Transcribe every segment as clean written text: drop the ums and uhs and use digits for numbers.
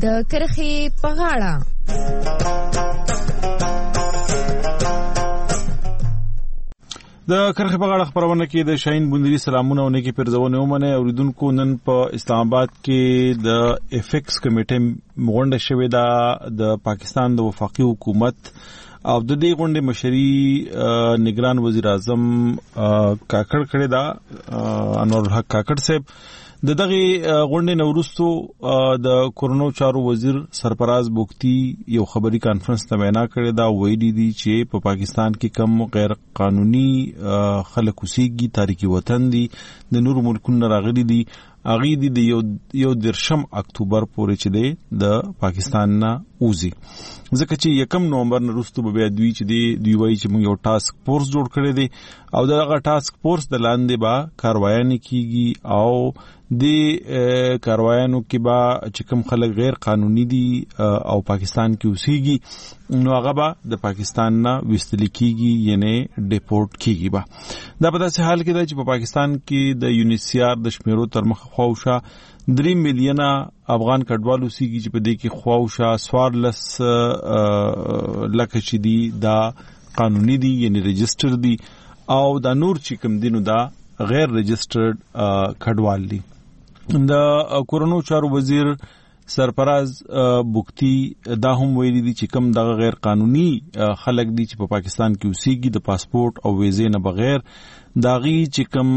د کرخې په غاړه. د کرخې په غاړه خبرونه کې د شاهین بوندري سلامونه او نیکی پرځونه ومنه. اوریدونکو نن په اسلام آباد کې د افیکس کمیټې غونډه شوې ده د پاکستان د وفاقي حکومت او د دې غونډې مشري نگران وزیر اعظم کاکړ کړی دا انور الحق کاکړ صاحب. د دغه غونډې نورستو د کورونو چارو وزیر سرفراز بوکتی یو خبري کانفرنس ته وینا کړې دا ویلي دي چې په پاکستان کې کم غیر قانوني خلک اوسېږي، تاریخي وطن دي، د نور ملکونو راغلي دي، اغه دي د یو 13 اکتوبر پورې چې دی د پاکستان نه اوزي. ځکه چې 1 نومبر نورستو به دوی چې دی وایي چې موږ یو ټاسک فورس جوړ کړی دی او دغه ټاسک فورس د لاندې با کاروایانه کیږي او د کاروایانو کې با چې کوم خلک غیر قانوني دي او پاکستان کې اوسېږي نو هغه به د پاکستان نه وستل کیږي یعنی ډیپورټ کیږي. با دا په داسې حال کې ده چې په پاکستان کې د یونیسیار د شمیرو تر مخ خواوشا 3 میلیونه افغان کډوال اوسېږي چې په دې کې خواوشا 14 لکه چې دي دا قانوني دي یعنی رجستر دي او دا نور چې کوم دینو دا غیر رجسترډ کډوال دي. د کورونو چارو وزیر سرفراز بوکتی دا هم ویلي دي چې کوم دغه غیر قانوني خلک دي چې په پاکستان کې اوسېږي د پاسپورت او ویزې نه بغیر داغي چې کوم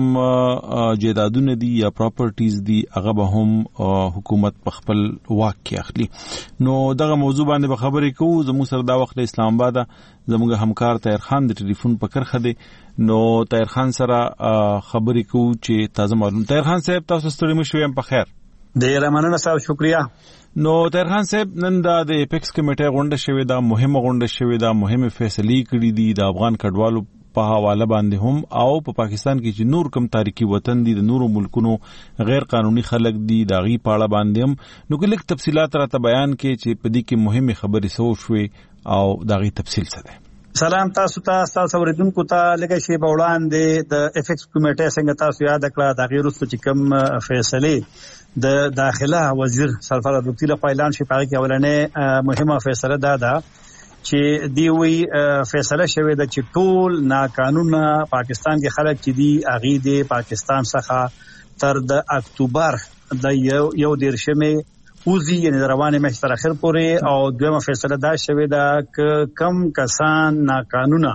جیدادونه دي یا پراپرټیز دي هغه به هم حکومت په خپل واک کې اخلي. نو دغه موضوع باندې به خبرې کوو. زموږ سره دا وخت اسلام آباد زموږ همکار طاهر خان د ټلیفون په کرخه دی. نو طاهر خان سره خبرې کوو چې تازه معلوم. طاهر خان صاحب تاسو ستړي مو شوم په خیر. ډیر مننه صاحب، شکریا. نو طاهر خان صاحب نن د اپیکس کمیټې غونډه شوې ده، مهمه غونډه شوې ده، مهمه فیصلې کړې دي د افغان کډوالو په حواله باندې هم او په پاکستان کې چې نور کم تاریخي وطن دي د نورو ملکونو غیر قانوني خلک دي د غي پاړه باندې هم نو کله تفصيلات راته بیان کې چې په دې کې مهمه خبرې سو شوې او د غي تفصیل څه ده. سلام تاسو ته، تاسو اوریدونکو ته لکه شی په وړاندې د افیکس کمیټې څنګه تاسو یاد کړه د غیر رسو چې کوم فیصله د داخله وزیر سرفراز بوکتی له اعلان شي پاره کې اولنې مهمه فیصله ده چې دی وی فیصله شوه د چې ټول ناقانونه پاکستان کې خلک چې دی اغي د پاکستان څخه تر د اکتوبر د یو 13مه اوزي یعنی روانه مې تر اخر پورې او دویمه فیصله دا شوه د کم کسان ناقانونه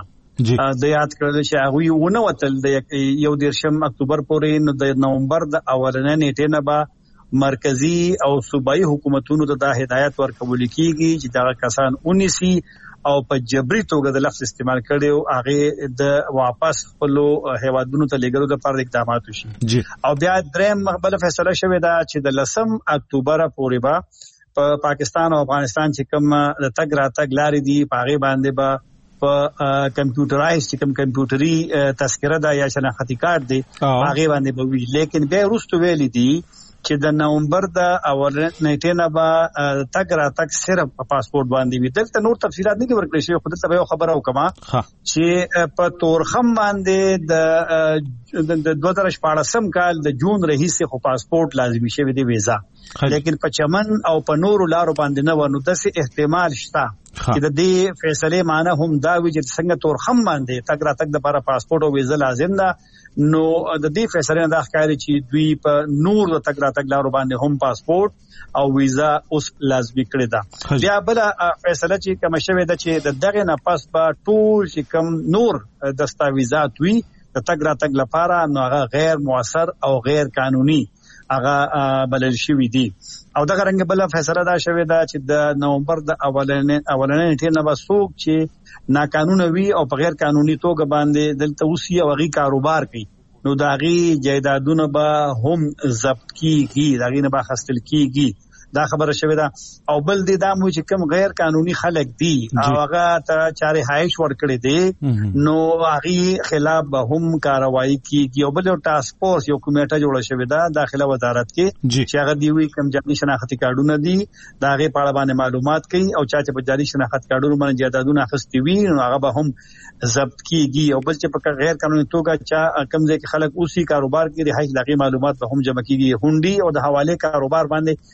د یاد کړل چې هغه ونه وتل د یو 13 اکتوبر پورې نو د نومبر د اولنې نیټه نه به مرکزی او صوبایي حکومتونو ته دا هدایت ورکول کیږي چې دا کسان 19 او په جبري توګه د لفظ استعمال کړي او هغه د واپس خپل هیوادونو ته لګولو لپاره اقدامات وشي. او بیا دریم مقبله فیصله شوې ده چې د 10 اکتوبر پورې به په پاکستان او افغانستان چې کوم د تګ راتګ لارې دي پاغه باندې به په کمپیوټرایز چې کوم کمپیوټري تذکره ده یا شناختی کارت دی هغه باندې به وي. لیکن بیا وروسته ویل دي چې د نومبر د اول نیټه نه به تګ راتګ صرف په پاسپورت باندې وي. دلته نور تفصيلات نه ورکړل شي. خو دلته یو خبره وکما چې په تورخم باندې د 2014 کال د جون رئیس خو پاسپورت لازمي شوی دی ویزا، لیکن په چمن او په نور لارو باندې نه ورنو داسې احتمال شته چې د دې فیصله معنی هم دا وی چې څنګه تورخم باندې تګ راتګ د لپاره پاسپورت او ویزا لازم ده. نو د دې فیصله نه ښکاري چې دوی په نور د تګ راتګ لارو باندې هم پاسپورت او ویزا اوس لازمي کړی ده. بیا بل فیصله چې کوم شوی ده چې دغه نه پس به ټول چې کوم نور دستاویزات وي د تګ راتګ لپاره نو هغه غیر موثر او غیر قانوني هغه بلل شوی دي. او دغه رنګ بل فیصله دا شوی ده چې د نومبر د اولنې نیټه نه وسوک چې ناقانونه وي او په غیر قانوني توګه باندې دلته اوسي او غي کاروبار کوي نو داغي جایدادونه به هم ضبط کیږي، داغي نه به خستل کیږي. دا خبره شوی ده. او بل دې دا مو چې کوم غیر قانوني خلک دي او هغه ته چاري هایش ورکړي دي نو هغه خلاف به هم کاروایی کیږي. او بل ټاسک فورس یو کمیټه جوړه شوی ده داخله وزارت کې چې هغه دی وی کوم جامي شناختی کارډونه دي دا هغه په اړه باندې معلومات کوي او چا چې په جاري شناخت کارډونو باندې جیدادونه اخستي وي نو هغه به هم ضبط کیږي. او بل چې په غیر قانوني توګه چا کم ځای کې خلک اوسي کاروبار کې د هیڅ لغي معلومات به هم جمع کیږي. هونډي او د حواله کاروبار باندې دی وی چې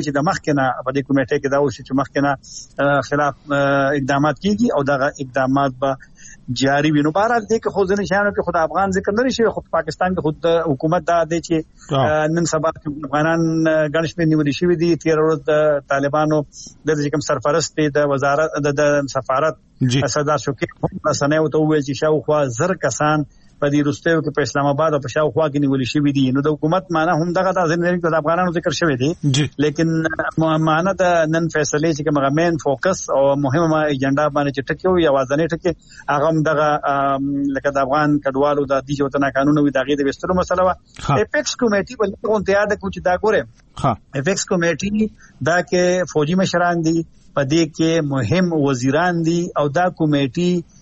چې د مخکنه په دې کمیټه کې دا وشي چې مخکنه خلاف اقدامات کیږي او دا اقدامات به جاری وي. نو بهرحال دې کې خو ځنې شیانو کې خود افغان ذکر نه شي، خو پاکستان کې خود حکومت دا دی چې نن سبا افغانان ګڼ شمېر نیولي شوي دي. تېره ورځ د طالبانو د کوم سرپرست دی د وزارت د سفارت سردار شوکي رسنیو ته وویل چې شاوخوا 1000 کسان په دې وروستیو کې په اسلام آباد او په شاوخوا کې نیولي شوي دي. نو د حکومت معنا هم دغه د ځینې د افغانانو ذکر شوی دی، لیکن معنا د نن فیصلې چې کومه مین فوکس او مهمه ایجنډا باندې چې ټکی وي اوازنې ټکی هغه دغه لکه د افغان کډوالو د دې وطن قانون وي دغه د وستلو مسله وا. اپیکس کمیټي بل کوم ته یاد کوم چې دا ګوره اپیکس کمیټي دا کې فوجي مشران دي، په دې کې مهم وزیران دي او دا کمیټي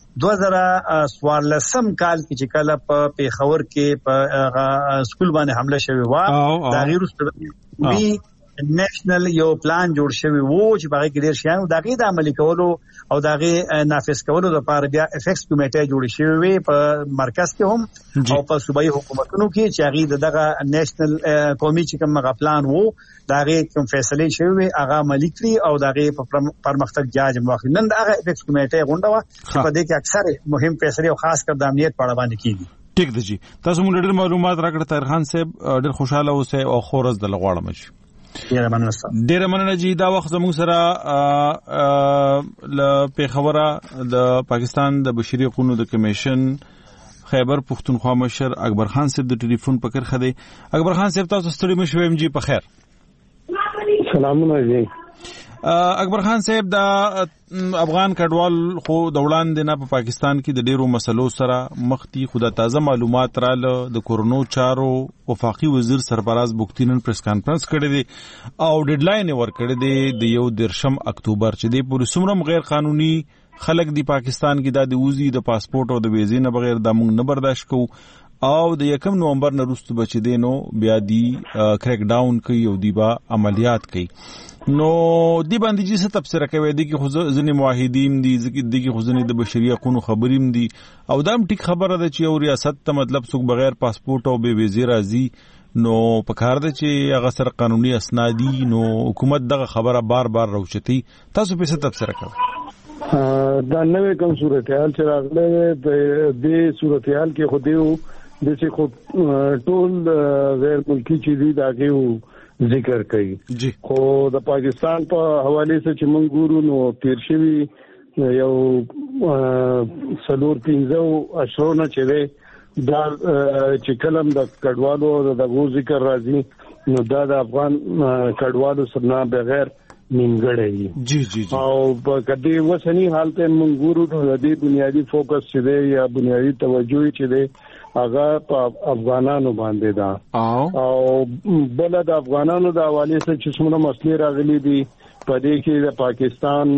2014 کال کې چې کله په پیښور کې په سکول باندې حمله شوی و دا غیر وی نېشنل یو پلان جوړ شوی وو چې باغې کې ډیر شیان دا غي د عملي کولو او دا غي نافذ کولو لپاره بیا افیکس کمیټه جوړ شوی وي په مرکز کې هم او په صوبایي حکومتونو کې چې هغه دغه نېشنل قومي چې کوم پلان وو دا غي کوم فیصله شوی هغه عملي کړی او دا غي په پرمختګ جاج مواخل نن دا افیکس کمیټه غونډه وا په دې کې اکثر مهم فیصله او خاص کر د امنیت په اړه باندې کیږي. ټیک دی جی، تاسو موږ ډېر معلومات راکړه. طاهر خان صاحب ډېر خوشاله اوسئ او خورز د لغواړم شي. ډیره مننه جی. دا وخت زموږ سره ل پیښوره د پاکستان د بشري حقوقو د کمیشن خیبر پښتونخوا مشر اکبر خان صاحب د ټلیفون په کرخه دی. اکبر خان صاحب تاسو ستړي مشو ایم جی په خیر. سلامونه جی. اکبر خان صاحب دا افغان کډوال خو د وړاندې نه په پاکستان کې د ډیرو مسلو سره مختی خدا تازه معلومات رااله. د کورونو چارو وفاقي وزیر سرفراز بوختینن پریس کانفرنس کړی دی او ډیډلاین ورکړی دی د 1 اکتوبر چې د پوره سمرم غیر قانوني خلک دی پاکستان کې د وزي د پاسپورت او د ویزې نه بغیر د موږ نه برداشت کوو او د 1 نومبر نه وروسته بچ دی نو بیا دی کریک ډاون کوي او دی با عملیات کوي. نو دی باندې چې څه تفسیر کوي دی کې خو ځنې موحدین دي دی کې خو ځنې د بشري حقوقو خبریم دي او دا هم ټیک خبره ده چې یو ریاست ته مطلب څوک بغیر پاسپورت او به ویزې راځي نو پکار ده چې هغه سره قانوني اسنادي. نو حکومت دغه خبره بار بار راوچتي. تاسو په څه تفسیر کوئ؟ دا نوې کوم صورتحال چې راغله د دې صورتحال کې خو دیو د څه خو ټول غیر ملکی چې دي داګه ذکر کوي خو د پاکستان په حواله سره چې موږ ګورو نو تیر شوی یو سلور 15 اشرونه چې دا چې کلم د کډوالو د ذکر راځي نو دا د افغان کډوالو سره نه بغیر نیمګړی جی جی او په کدی وسنی حالت موږ ګورو نو د دې بنیادی فوکس چې دی یا بنیادی توجه چې دی هغه په افغانانو باندې دا او بل د افغانانو د حواله سره چې څومره مسلې راغلي دي په دې کې د پاکستان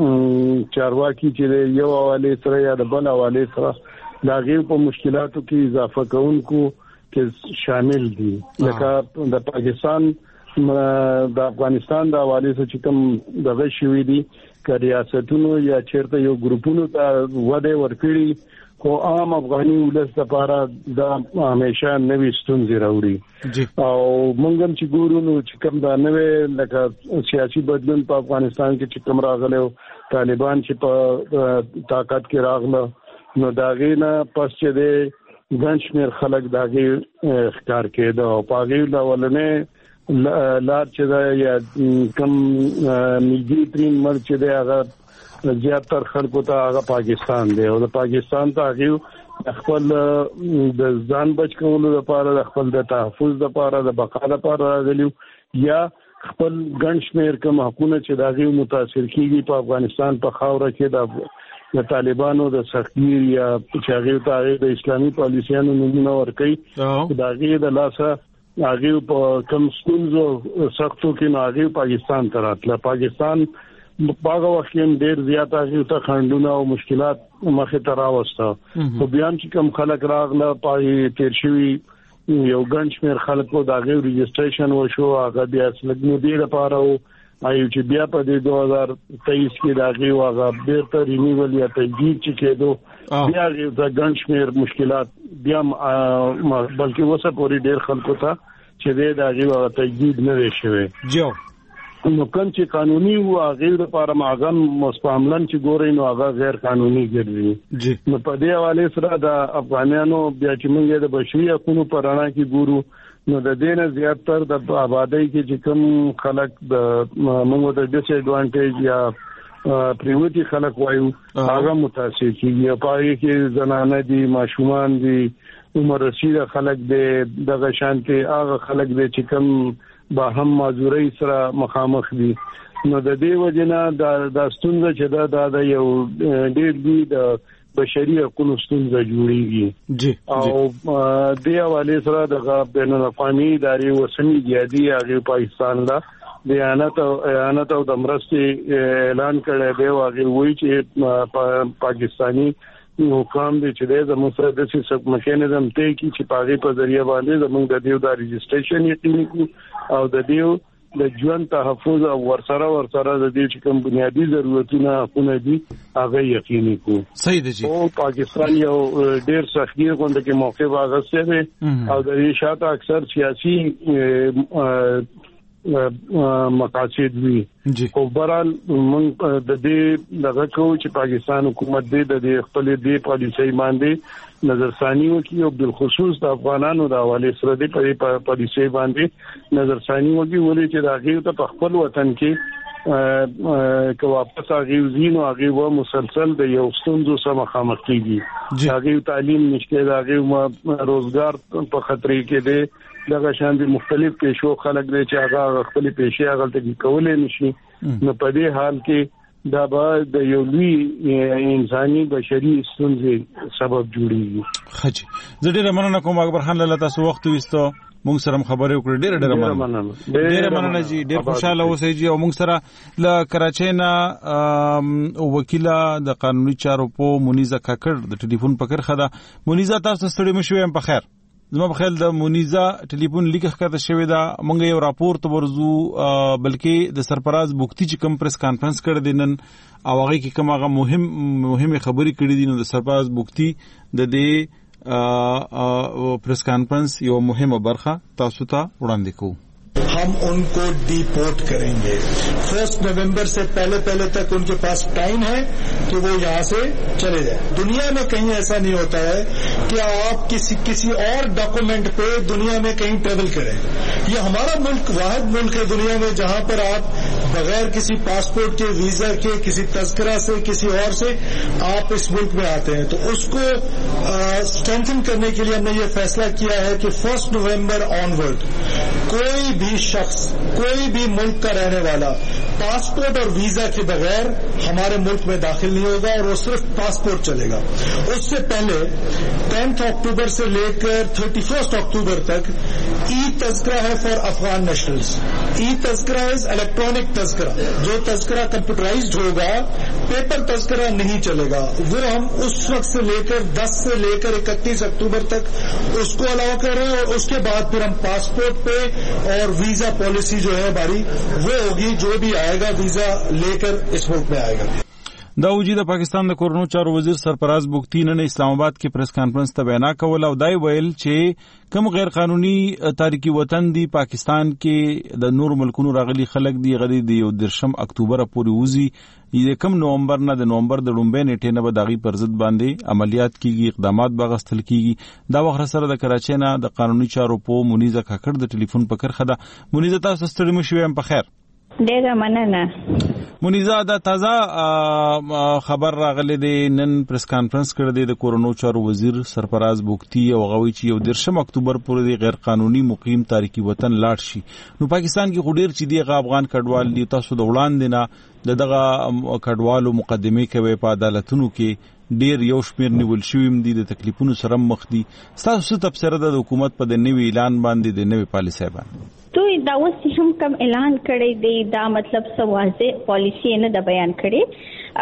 چارواکي چې یو حواله سره یا د بل حواله سره دا غیر په مشکلاتو کې اضافه کوونکو کې شامل دي. لکه د پاکستان د افغانستان د حواله سره چې کوم دغه شوی دي ک ریاستونو یا چیرته یو ګروپونو ته وده ورکړي خو عام افغاني ولس لپاره دا همیشه نوې ستونزې راوړي او موږ هم چې ګورو نو چې کوم دا نوې لکه سیاسي بدلون په افغانستان کې چې کوم راغلی او طالبان چې په طاقت کې راغله نو دا غینه پس چې د ګڼ شمېر خلک دا غي ښکار کېده او په هغې ډولنې لار چې دا یا کوم نږدې ترین ملک چې دی هغه زیاتر خلکو ته هغه پاکستان دی او د پاکستان ته هغه خپل د ځان بچ کولو لپاره د خپل د تحفظ لپاره د بقا لپاره راغلیو یا خپل ګڼ شمېر کوم حقوقونه چې داغي متاثر کیږي په افغانستان په خاوره کې د طالبانو د سختگیر یا چې هغه د اسلامي پالیسیانو نمونه ورکړي داغي د لاسه هغه په کوم ستونزو سختو کې هغه پاکستان ته راتله. پاکستان باغ وخت ډیر زیات هغه ته خندونه او مشکلات مخه ته راوسته خو بیا چې کوم خلک راغله پای تیر شوی یو ګڼ شمېر خلکو دا غو ریجسټریشن وشو هغه بیا سلګنو دی لپاره او ایو چې بیا په 2023 کې دا غو هغه بیرته رینیول یا تجدید چې کېدو بیا د ګڼ شمېر مشکلات بیا بلکې وسه پوری ډیر خلکو ته چې دا غو تجدید نه وشوي. جو نو کوم چې قانوني او غیر لپاره ماغم مستعملن چې ګورې نو هغه غیر قانوني ګرځي. نو په دې حواله سره د افغانانو بیا چې موږ د بشري حقوقو پر اړه کې ګورو نو د دې نه زیاتره د آبادی کې چې کوم خلک د موږ د ډیس ایڈوانټیج یا پریوټي خلک وایو هغه متاثر کیږي. په هغه کې زنانه دي، ماشومان دي، عمر رسیده خلک دي، دغه شانتي هغه خلک دي چې کوم با هم معذوري سره مخامخ دي. نو د دې وجنه د ستونزه چې دا یو ډېر دی د بشري حقوقو ستونزه جوړیږي. او د حواله سره د بین الاقوامي ادارې وسمي دي هغه پاکستان لا بیانات او د مرستې اعلان کړی دی. هغه وایي چې پاکستانی حکام دي چې د مساعده سیستم میکانیزم ته کی چې پاغي په ذریعہ باندې زموږ د دیو د رجسټریشن یقیني کو او د دیو د ژوند تحفظ او ورسره د دې چې کوم بنیادی ضرورتونه حقونه دي هغه یقیني کو. صحیح دی جی. او پاکستان یو ډیر سختي غونډه کې موقع واغسته دي او د دې شاته اکثر سیاسي مقاصد وي. خو برال موږ د دې دغه کو چې پاکستان حکومت د خپل دې پالیسۍ باندې نظرثانی وکړي او بل خصوص د افغانانو د حواله سره د پالیسۍ باندې نظرثانی وکړي ولې چې راغی ته خپل وطن کې که واپس اغیزین او هغه مسلسل د یو ستونزو سره مخامخ کیږي. هغه تعلیم نشته، هغه روزګار په خطر کې دی، دغه شان دي مختلف پیشو خلک دي چې هغه خپل پیشي هغه ته کولای نشي. نو په دې حال کې دا به د یو لوی انساني بشري ستونزې سبب جوړیږي. خجی زه ډېر مننه کوم اکبر خان لاله تاسو وخت وستو موږ سره خبرې وکړې. ډېر مننه جی. ډېر خوشاله اوسئ جی. او موږ سره ل کراچۍ نه وکیله د قانوني چارو په منیزه کاکړ د ټلیفون پکړ خدا. منیزه تاسو ستړي مشوي په خیر؟ زما په خیال د منیزه ټلیفون لیک ښکته شوی دا مونږ یو راپور ته ورزو بلکې د سرپراز بوکتی چې کوم پریس کانفرنس کړی دی نن او هغه کې کوم هغه مهمه خبرې کړې دي. نو د سرپراز بوکتی د دې پریس کانفرنس یو مهمه برخه تاسو ته وړاندې کوو. हम उनको डिपोर्ट करेंगे 1 नवंबर से पहले तक उनके पास टाइम है कि वो यहाँ से चले जाए. दुनिया में कहीं ऐसा नहीं होता है कि आप किसी और डॉक्यूमेंट पे दुनिया में कहीं ट्रेवल करें. ये हमारा मुल्क वाहिद मुल्क है दुनिया में जहाँ पर आप बगैर किसी पासपोर्ट के, वीजा के, किसी तस्करा से, किसी और से आप इस मुल्क में आते हैं. तो उसको स्ट्रेंथन करने के लिए हमने ये फैसला किया है कि 1 नवंबर ऑनवर्ड कोई भी शख्स, कोई भी मुल्क का रहने वाला पासपोर्ट और वीजा के बगैर हमारे मुल्क में दाखिल नहीं होगा और वो सिर्फ पासपोर्ट चलेगा. उससे पहले 10 अक्टूबर से लेकर 31 अक्टूबर तक ई तस्करा है फॉर अफगान नेशनल्स. ई तस्करा इज इलेक्ट्रॉनिक तस्करा. जो तस्करा कंप्यूटराइज्ड होगा, पेपर तस्करा नहीं चलेगा. वो हम उस वक्त से लेकर 10 से लेकर 31 अक्टूबर तक उसको अलाउ कर रहे हैं और उसके बाद फिर हम पासपोर्ट पे और वीजा पॉलिसी जो है हमारी वो होगी. जो भी आएगा वीजा लेकर इस मुल्क में आएगा. دا وجې د پاکستان د کورونو چارو وزیر سرپراز بوکتی نن اسلام آباد کې پریس کانفرنس ته وینا کوله او دای ویل چې کوم غیر قانوني تاریخي وطن دی پاکستان کې د نور ملکونو راغلي خلک دی غدي دی او 10 اکتوبر پورې وزي د کم نومبر نه د نومبر د لومبې نیټه نه به دغه پر ضد باندې عملیات کیږي، اقدامات بغستل کیږي. دا وخت سره د کراچۍ نه د قانوني چارو په منیزه کاکړ د ټلیفون پکړ خدا. منیزه تاسو ستړي مشوي په خیر؟ ډیره مننه. منیزه دا تازه خبر راغلی دی نن پریس کانفرنس کړی دی د کورونو چارو وزیر سرپراز بوکتی او غوي چې یو 10 اکتوبر پورې د غیر قانوني مقیم تاریخي وطن لاړ شي. نو پاکستان کې خډیر چې دی افغان کډوال دی تاسو د وړاندې نه دغه کډوالو مقدمه کوي په عدالتونو کې ډیر یو شمیر نیول شویم دي د تکلیفونو سره مخ دي. تاسو تبصره د حکومت په د نوي اعلان باندې د نوي پالیسۍ باندې دوی دا اوس هم کوم اعلان کړی دی دا مطلب سوازه پالیسی نه د بیان کړي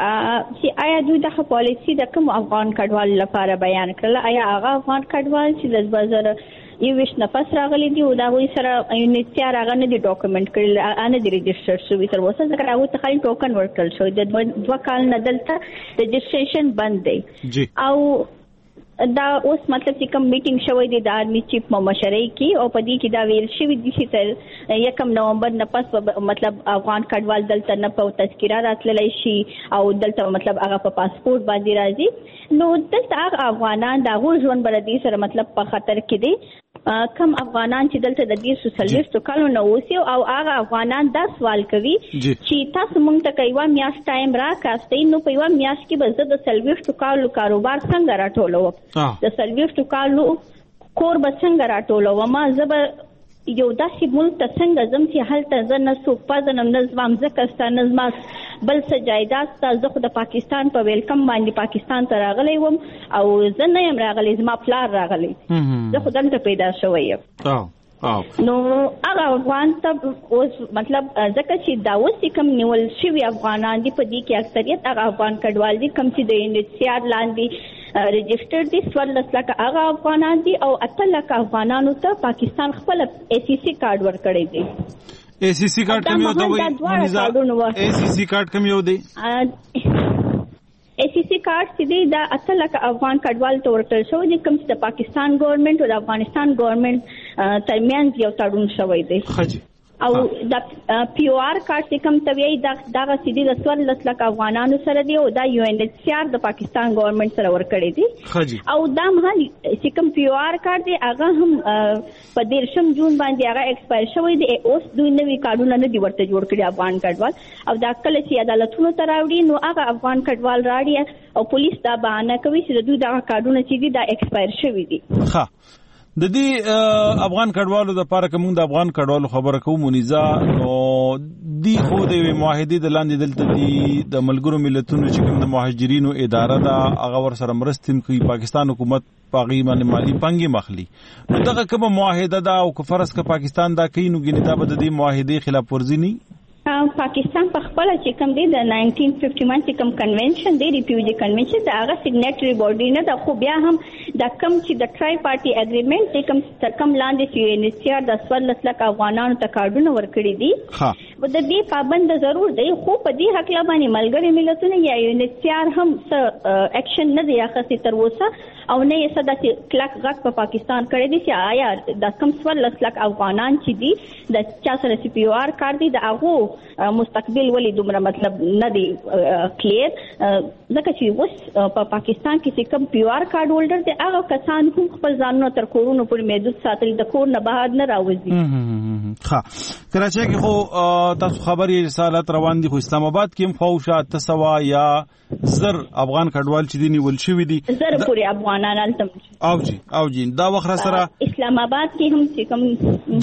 چې آیا دوی د پالیسی د کوم افغان کډوال لپاره بیان کړل؟ آیا هغه افغان کډوال چې د بازار یو وښ نفس راغلي دي او دا وایي سره یونیټ هغه نه دی ډاکومېنټ کړل، ان دی ريجستره شوی تر اوسه ځکه هغه ته خالي ټوکن ورکړل شو. د 2 کال نه دلته ريجستریشن بند دی او دا اوس مطلب چې کوم میټینګ شوی دی د آرمي چیف مشرۍ کې او په دې کې دا ویل شوی دی چې تر 1 نومبر نه پس مطلب افغان کډوال دلته نه په تذکره راتللی شي او دلته مطلب هغه په پاسپورت باندې راځي. نو دلته هغه افغانان د هغو ژوند بلدي سره مطلب په خطر کې دي. کم افغانان چې دلته د 240 کالو نه اوسي او هغه افغانان دا سوال کوي چې تاسو موږ ته یو میاشت ټایم راکاستئ نو په یو میاشت کې به زه د 40 کالو کاروبار څنګه راټولوم، د 40 کالو کور به څنګه راټولوم، زه به یو داسې ملک ته څنګه ځم چې هلته زه نه څوک پېژنم، نه زما مځکه شته، نه زما بل څه جایداد شته. زه خو د پاکستان په ویلکم باندې پاکستان ته راغلی وم او زه نه یم راغلی، زما پلار راغلی، زه خو دلته پیدا شوی یم. نو هغه افغان ته اوس مطلب ځکه چې دا اوس کوم نیول شوي افغانان دي په دې کې اکثریت هغه افغان کډوال دي کوم چې د UNHCR لاندې رجسټر دي 14 لکه هغه افغانان دي او 8 لکه افغانانو ته پاکستان خپل ACC کارت ورکړی دی. ACC کارت کوم یو دی؟ ACC کارت کوم یو دی؟ ACC کارت چې دی دا 8 لکه افغان کډوال ته ورکړل شوی دی کوم چې د پاکستان ګورنمنت او د افغانستان ګورنمنت ترمنځ یو تړون شوی دی. او د POR کارت چې کوم توی دا سیدی د 14 لکه افغانانو سره دی او دا UNHCR د پاکستان ګورنمنت سره ورکړی دی. او دا مهال چې کوم POR کارت دی هغه هم په 13 جون باندې هغه ایکسپایر شوی دی. اوس دوی نوی کارتونه نه دی ورته جوړ کړی افغان کډوال او دا کله چې عدالتونو ته راوړي نو هغه افغان کډوال راړي او پولیس دا بهانه کوي چې دوی دا کارتونه چې دی دا ایکسپایر شوی دی. د دې افغان کډوالو د پاره کوم د افغان کډوالو خبره کوم مونیزا نو دی خو د معاهدې د لاندې دلته دی د ملګرو ملتونو چې کوم د مهاجرینو اداره دا هغه ور سره مرستم کوي پاکستان حکومت پاغي باندې مالی پنګي مخلي نو دغه کوم معاهده دا او فرض ک پاکستان دا کوي نو ګینه دا به د دې معاهدې خلاف ورزي نه پاکستان په خپل چې کوم دی د 1951 چې کوم کنونشن دی ریفیوجی کنونشن دا هغه سیګنیټری باډي نه دا خو بیا هم دا کوم چې د ټرای پارټي اګریمنت چې کوم لاندې چې UNHCR د 14 لک افغانانو ته کارډونه ورکړي دي و د دې پابند ضرور دی خو په دې حق لا باندې ملګری ملتونه یا UNHCR هم څه اکشن نه دی اخیستی تر اوسه او نه یې صدا چې کلک غټ په پاکستان کړی دی چې آیا د کوم 14 لک افغانان چې دي د چا سره CPR کار دی د هغه مستقبل ولی دومره مطلب نه دی کلیر ځکه چې اوس په پاکستان کې کوم POR کارت هولډر دی هغه کسان هم خپل ځانونه تر کورونو پورې محدود ساتل د کور نه بهر نه راوځي. ښه کراچۍ کې خو تاسو خبري رسالت روان دي خو اسلام آباد کې هم خوشا تسوا یا زر افغان کډوال چې دي نیول شوی دي زر پورې افغانان التم او جی دا وخت سره اسلام آباد کې هم چې کوم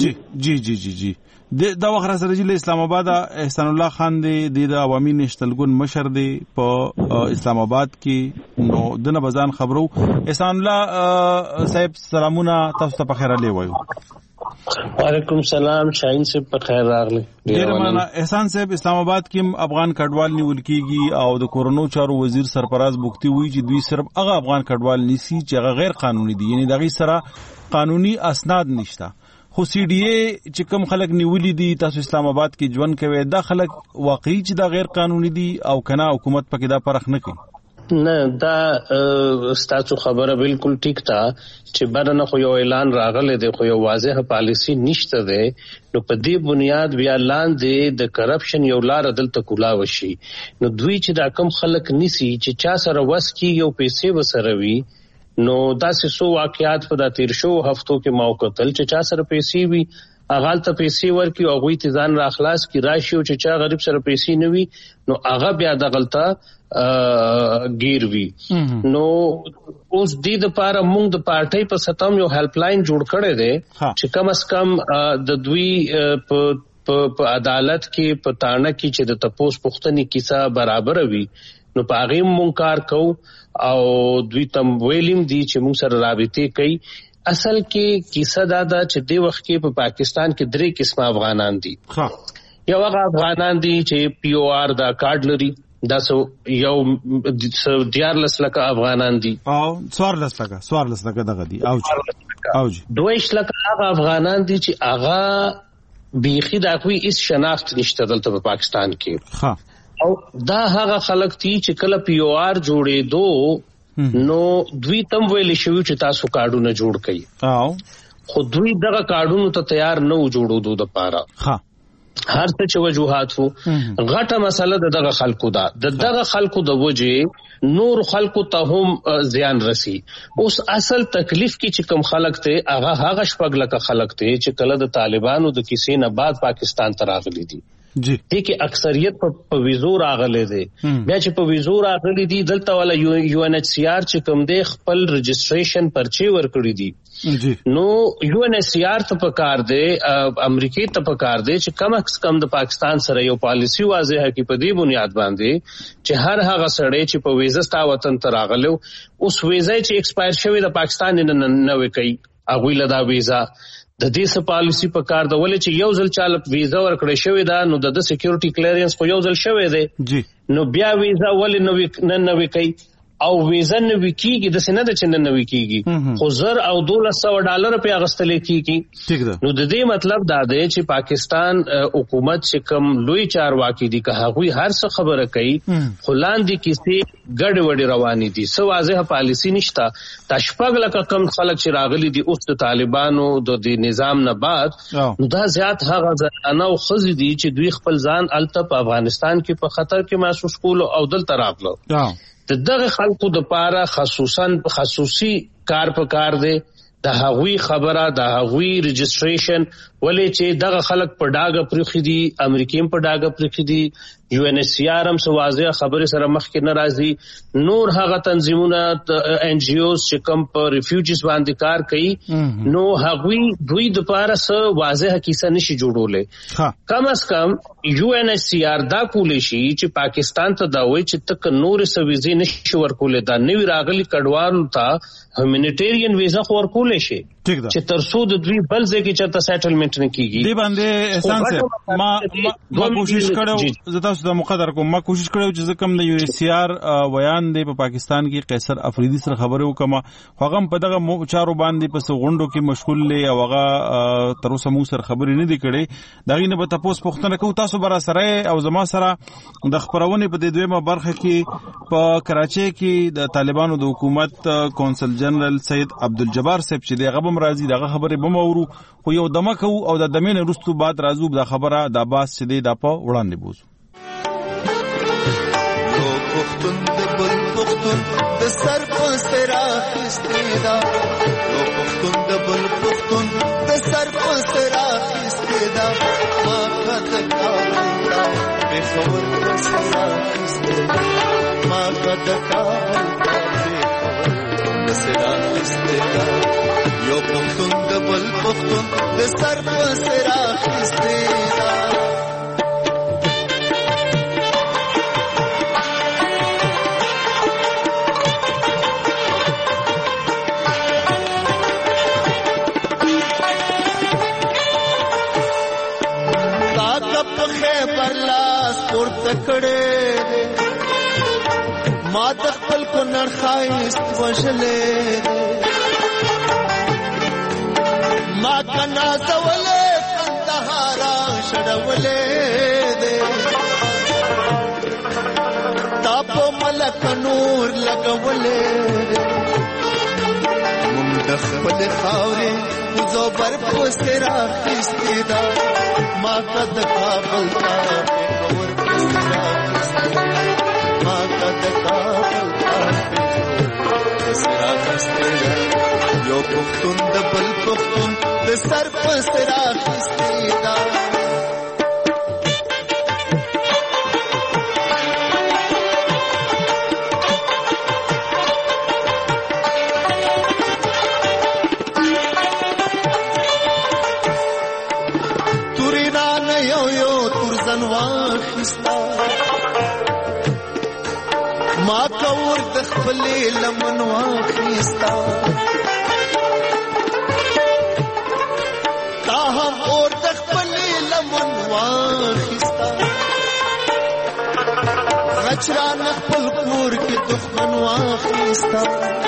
جی دا وخت سره چې اسلام آباد احسان الله خان دی د عوامي نشتلګون مشر دی په اسلام آباد کې نو دنه بزان خبرو احسان الله صاحب سلامونه تاسو ته په خیر علی وایو. وعلیکم السلام شاهین صاحب په خیر راغلی. ډیر مننه احسان صاحب اسلام آباد کې افغان کډوال نیول کیږي او د کورونو چارو وزیر سرپراز بوختي وی چې دوی صرف هغه افغان کډوال نیسی چې هغه غیر قانوني دي یعنی دغه سره قانوني اسناد نشته خو CDA چې کوم خلک نیولې دي تاسو اسلام آباد کې ژوند کوي دا خلک واقعي چې دا غیر قانوني دي او کنه حکومت پکې دا پرخ نه کوي. نه دا ستاسو خبره بالکل ټیک تا چې برنه خو یو اعلان راغلی دی خو یو واضح پالیسی نشته ده نو په دې بنیاد بیا لاندې د کرپشن یو لار دلته کولا وشي نو دوی چې دا کم خلک نسی چې چا سره وس کی یو پیسې وسره وي نو داسې سو واقعات په د تیر شو هفتو کې موقتل چې چا سره پیسې وي اغال ته پیسې ورکی او غوي ځان را خلاص کی راشي او چې چا غریب سره پیسې نه وي نو هغه بیا د غلطه گیر وی نو اوس دې د پاره مونږ د پارټي په ستم یو هیلپ لاین جوړ کړی دی چې کم از کم د دوی په عدالت کې په تانه کې چې د تپوس پختنی کیسه برابر وي نو پاغیم مونږ کار کوو او دوی تم ویلیم دي چې مونږ سره رابطه کوي. اصل کې کیسه دا چې د وخت کې په پاکستان کې درې قسمه افغانان دي. یو هغه افغانان دي چې POR دا کارت لري دا یو 14 لکه افغانان دي او 14 لکه دغه دي او 22 لکه هغه افغانان دي چې هغه بیخي دا کوئی اس شناخت نشته دلته په پاکستان کې او دا هغه خلک دي چې کله POR جوړې دو نو دوی تم ویل شو چې تاسو کارډونه جوړ کړئ خو دوی دغه کارډونو ته تیار نه جوړودو د پاره هر څه چې وجوهات وو غټه مسله دغه خلکو دغه خلکو د وجه نور خلکو ته هم زیان رسی اوس اصل تکلیف کې چې کم خلک ته هغه شپږ لکه خلک ته چې کله د طالبانو د کیسې نه بعد پاکستان ته راغلي دي دي کې اکثریت په ویزو راغلي دي بیا چې په ویزو راغلي دي دلته ولا یو ان ایچ سی آر چې کوم دی خپل رجسټریشن پرچی ورکړي دي نو یو ان ایچ سی آر ته پکار دی امریکای ته پکار دی چې کم از کم د پاکستان سره یو پالیسی واضحه کی په دې بنیاد باندې چې هر هغه سړی چې په ویزا ستا وطن ته راغلو اوس ویزا چې ایکسپایر شوی د پاکستان نه کوي هغه لدا ویزا د دې څه پالیسی په کار د ولې چې یو ځل چاله ویزا ورکړې شوی دا نو د سکیورټي کلیرنس په یو ځل شوی دی نو بیا ویزا ولې نو کوي او ویزا نو کیږي د سینه د چنن نو کیږي خو زر او $1200 په اغستل کیږي نو د دې مطلب دا دی چې پاکستان حکومت چې کم لوی چارواکي دي که هغه هر څه خبره کوي خلاندې کیسه ګډ وډ رواني دي سو واضحه پالیسی نشته تشپګ لکه کم خلک چې راغلي دي اوس د طالبانو د نظام نه بعد نو دا زیات هغه انا او خزي دي چې دوی خپل ځان الته په افغانستان کې په خطر کې محسوس کول او دلته راغلو دغه خلکو د پاره خصوصي کار په کار دی د هغوی خبره د هغوی رجسټریشن ولې چې دغه خلک په ډاګه پرخي دي امریکایم په ډاګه پرخي دي یو ان ایچ سی آر هم سو واضح خبره سره مخ کې ناراضي نور هغه تنظیمونه ان جی اوز چې کم په ریفیوجیز باندې کار کوي نو هغوی دوی د پاره سو واضح کیسه نشي جوړولې کم از کم یو ان ایچ سی آر دا کولی شي چې پاکستان ته دا وایي چې تک نور سویزي نشي ورکولې دا نوی راغلي کډوالو ته هیومانیټیرین ویزا خو ورکولې شي چې ترڅو د دوی بل ځای کې چرته سیټلمنٹ نه کیږي دی باندې احسان ما کوشش کړو زه تاسو ته مقدر کوم ما کوشش کړو چې کوم د یو ایس سی آر ویان دی په پاکستان کې قیصر افریدي سره خبرو وکم هغه په دغه چارو باندې پس غونډو کې مشغول لې او هغه تر اوسه مو سره خبرې نه دی کړې دغه نه به تاسو پوښتنه کوو تاسو بر سره او زما سره د خبرونه په دې دویمه برخه کې په کراچي کې د طالبانو د حکومت کونسل جنرال سید عبدالجبار صاحب چې دغه راځي دغه خبره به مورو خو یو دمکو او د دمین رستو بعد راځو د خبره د باس چې د په وړاندې بوزو لو پختون د بل پختون د سر پسترا استیدا لو پختون د بل پختون د سر پسترا استیدا ما کد کا به خبر پسترا استیدا ما کد کا پسترا استیدا یو پختون د بل پختون د سر په سر اخیستیدا تا په خیبر لاس پورته کړې ما د خپل کونړ ښایست وژلې ما کنا زولې کندهارا شړولې دې تاپ ملک نور لګولې مونږ د خپل خاورې زوبر پوسرا استیدا ما کد کابل تا په اور پوسرا ما کد کابل تا په پوسرا استیدا یو پختون د بل پختون د سر په سر اخیستیدا تورینا نه یو تورزن واخیستا ما کور د خپل لمن واخیستا اور د خپل لمن واخیستا غچران خپل کور کې دښمن واخیستا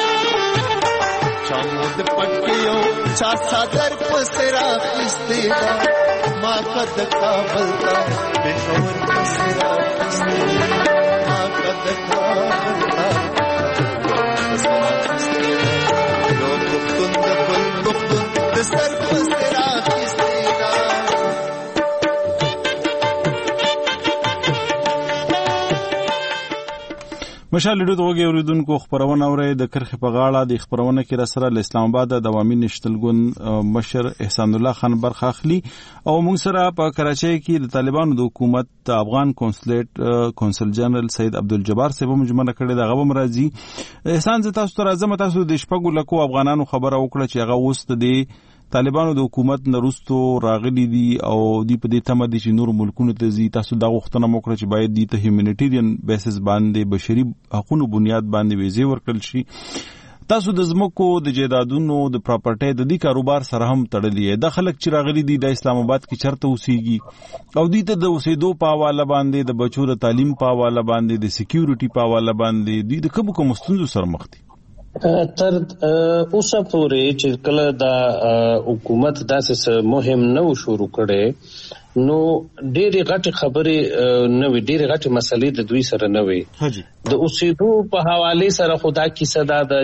چامو د پټیو چا صدر پسرا اخیستا ما کد کابل تا بشور پسرا اخیستا ما کد کابل تا د سر پسترا خستیدا مشال لري دوغه اوریدونکو خبرونه اوري د کرخه په غاړه د خبرونه کې را سره د اسلام آباد د عوامي نشتلګون مشر احسان الله خان برخه اخلي او موږ سره په کراچۍ کې د طالبانو د حکومت د افغان کونسل جنرال سید عبدالجبار صاحب مجمنه کړي د غو مرضی احسان ز تاسو تر ازمه تاسو د شپږو لکو افغانانو خبره وکړه چې هغه وست دي طالبانو د حکومت نرستو راغلي دي او دی په دې تمه دي چې نور ملکونو ته زی تاسو دا غوښتنه وکړه چې باید دي ته هیومانیټیرین بیسس باندې بشري حقوقو بنیاد باندې ویزه ورکړل شي تاسو د زمکو د جیدادونو د پراپرټي د دې کاروبار سره هم تړلې ده خلک چې راغلي دي د اسلام آباد کې چرته اوسېږي او دې ته د اوسېدو په حواله باندې د بچو د تعلیم په حواله باندې د سکیورټي په حواله باندې د کوم مستندو سره مخ دي تر اوسه پورې چې کله د حکومت داسې مهم نه شروع کړي نو ډېری غټ خبرې نه وي ډېری غټ مسلې د دوی سره نه وي د اوسېدو په حواله سره خدا کیسه دا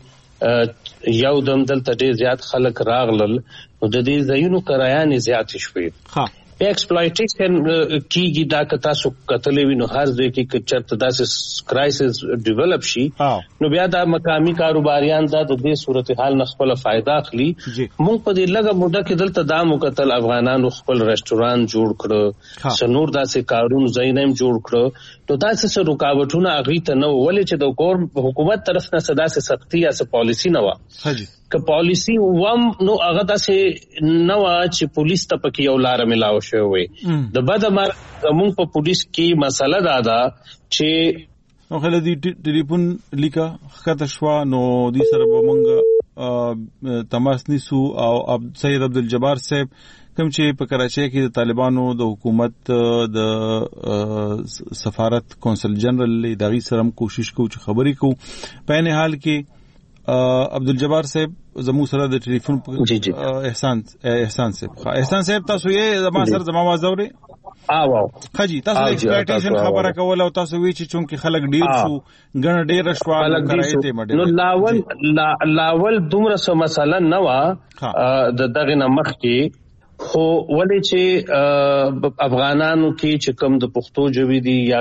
چې یو دم دلته ډېر زیات خلک راغلل نو د دې ځایونو کرایانې زیات شوې ایکسپلایټیشن کیږي دا که تاسو کتلې وي نو هر ځای کې چرته داسې کرایسس ډیولپ شي نو بیا دا مقامی کاروباریان دا د دې صورتحال نه خپل فائدہ اخلي موږ په دې لږه موده کې دلته دا مقتل افغانانو خپل رستوران جوړ کړ سنور داسې کارونه زینم جوړ کړ نو داسې رکاوټونه اغي ته نو ولې چې د حکومت طرف نه صدا سه سختي یا سه پالیسی نه و که پالیسی وم نو هغه داسې نو چې پولیس ته پکې یو لار ملاو شوی د بدمر زمون په پولیس کې مسله دا چې نو خلک دې ټلیفون لیکا خطه شو نو دې سره به مونږ تماس نیسو او سید عبدالجبار صاحب کوم چې په کراچۍ کې د طالبانو د حکومت د سفارت کونسل جنرال دغه سره کوشش کوي چې خبرې کوي په نه حال کې عبدالجبار صاحب زمو سره د ټلیفون احسان صاحب تاسو یې زما سره زما आवाज اوري واو خجی تاسو ایکسپلایټیشن خبره کوله او تاسو وی چې چونکی خلک ډیر شو غن ډیر شوال کرایته مډه نو لاول دومره سم مثلا نه وا د دغه نمخ کې خو ولې چې افغانانو کې چې کوم د پښتو ژبې دي یا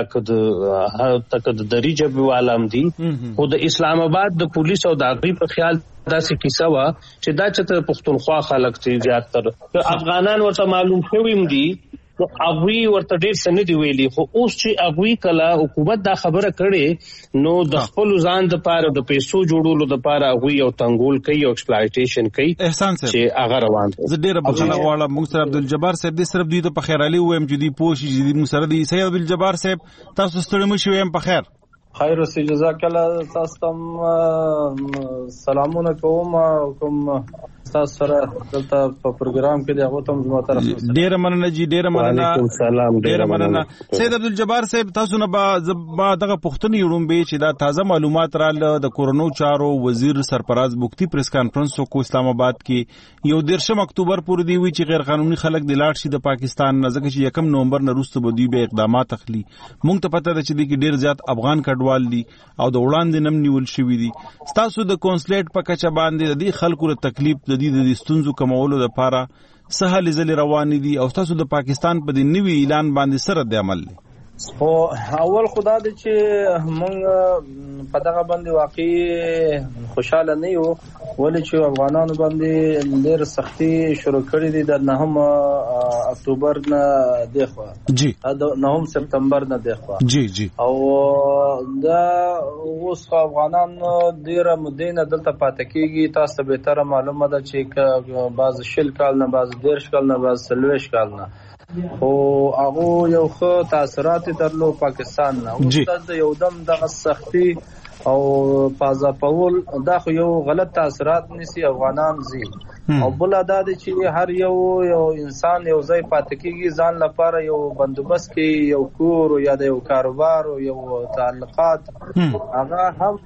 که د دری ژبې والام دي خو د اسلام آباد د پولیس او د اغوی په خیال داسې کیسه وا چې دا چې پښتونخوا خلک ته زیات تر افغانان ورته معلوم شویم دي نو اغوی ورته ډیر سن دی ویلي خو اوس چې اغوی کله حکومت دا خبره کړي نو د خپل ځان د پاره د پیسو جوړولو د پاره اغوی او تنګول کوي او ایکسپلایټیشن کوي احسان صاحب چې هغه روان دي زه ډیر بخښنه غواړم موږ سره عبدالجبار صاحب دې صرف دوی ته په خیر علي وایم چې دی پوښي چې موږ سره دی سید عبدالجبار صاحب تاسو ستړي مشو یم په خیر خیر اوسې جزاک الله تاسو ته سلامونه کوم تاسو سره دلته په پروګرام کې دغه ته زما طرف ډیر مننه جی ډیر مننه وعلیکم سلام ډیر مننه سید عبدالجبار صاحب تاسو نه با دغه پښتني یوړم چې دا تازه معلومات رااله د کورونو چارو وزیر سرپراز بوختي پریس کانفرنس کو اسلام آباد کې یو 13 اکتوبر پورې دی وی چې غیر قانوني خلک د لاړ شي د پاکستان نه ځکه چې 1 نومبر نه وروسته به دوی به اقدامات اخلي مونږ ته پته ده چې د ډیر زیات افغان کډوال دي او د وړاندې نم نیول شوی دي تاسو د کونسلیټ په کچه باندې د خلکو له تکلیف د ستونزو کمولو لپاره سهل ځل روان دي او تاسو د پاکستان په د نوي اعلان باندې سره د عمل خو اول خدا دې چې مونږ په دغه باندې واقعي خوشاله نه یو ولې چې افغانانو باندې ډېر سختي شروع کړې دي د 9 اکتوبر نه دیخوا جی د 9 سپتمبر نه دیخوا جی او دا اوس افغانان ډېر مدینه دلته پاتې کیږي تاسو به تر معلومه ده چې بعض شل کال نه بعض 10 کال نه بعض 30 کال نه او هغه یو ښه تاثیرات درلو پاکستان نه او د یو دم د سختي او پازا پول دا خو یو غلط تاثیرات نسی افغانان زی او بل ادا دي چې هر یو انسان یو ځای پاتې کیږي ځان لپاره یو بندوبست کې یو کور یا د یو کاروبار او یو تعلقات هغه هم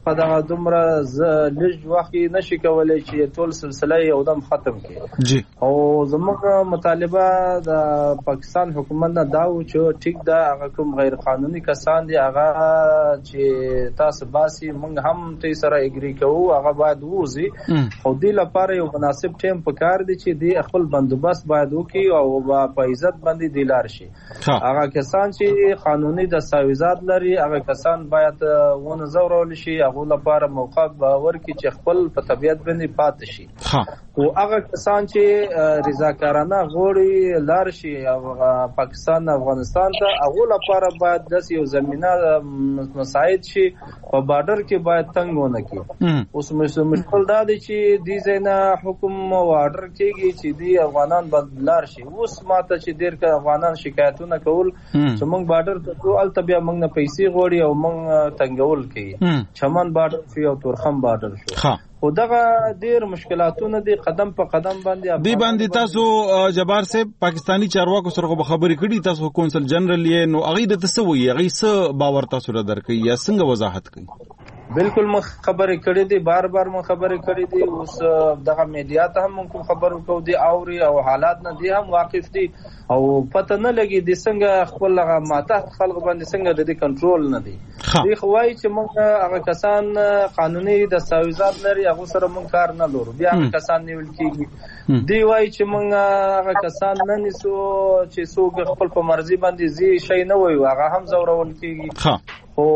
په دغه دومره لږ وخت نشي کولای چې ټول سلسله یو دم ختم کړي جی او زموږ مطالبه د پاکستان حکومت نه دا و چې ټیک دا هغه کوم غیر قانوني کسان دي هغه چې تاسو باسي موږ هم ته سره اګری کوو هغه باید ووزي او دې لپاره یو مناسب ټیم پکار دي چې دې خپل بندوبست باید وکړي او په عزت باندې دی لار شي هغه کسان چې قانوني دستاویزات لري هغه کسان باید ونه زورول شي هغه لپاره موقع ورکړي چې خپل په طبيعت باندې پات شي او هغه کسان چې رضاکارانه غوړي لار شي پاکستان افغانستان ته هغه لپاره باید د یو زمينه مساعد شي په بارډر کې باید تنګ ونه کړي اوس مشکل دا دی چې دې زینا حکم او آرډر کېږي چې دی افغانان بدلار شي اوس ماته چې ډیر کا افغانان شکایتونه کول چې موږ بارډر ته ټول تبیا موږ نه پیسې غوړي او موږ تنګول کوي چمن بارډر شو او تورخم بارډر شو خو دغه ډیر مشکلاتونه دي قدم په قدم باندې تاسو جبار صاحب پاکستانی چارواکو سره خبرې کړي تاسو کونسل جنرال یې نو هغه د تسوي هغه څه باور تاسو را درکې یا څنګه وضاحت کوي بالکل مخ خبرې کړې دي بار مخ خبرې کړې دي اوس دغه میډیا ته هم کوم خبرو کو دي اوري او حالات نه دي هم واقف دي او پته نه لګي د څنګه خپل ماته خلک باندې څنګه د کنټرول نه دي دی خوای چې موږ هغه کسان قانوني دستاویزات لري هغه سره موږ کار نه لرو بیا هغه کسان نیول کیږي دی وای چې موږ هغه کسان نه نیسو چې څوک خپل په مرزي باندې زی شي نه وای هغه هم زورول کیږي او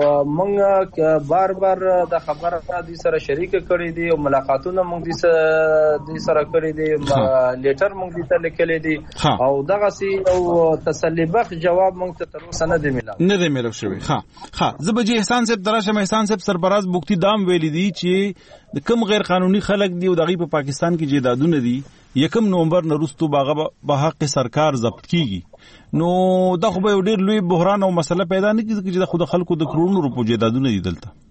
موږ بار د خبره د سره شریک کړی دي او ملاقاتونه موږ د سره کړی دي لیټر موږ د لیکلې دي او دغه سي او تسلی بخش جواب موږ ته تر اوسه نه دی ملو شوی زبجی احسان صاحب دراشم احسان صاحب سربراز بوکتی دام ویلی دي چې د کم غیر قانوني خلک دي او دغه په پاکستان کې جیدادونه دي 1 نومبر نورستو باغه به حق سرکار ضبط کیږي نو دا خو به ډیر لوی بحران او مسله پیدا نه کیږي چې د خود خلکو د کرونو روپو جیدادونه دي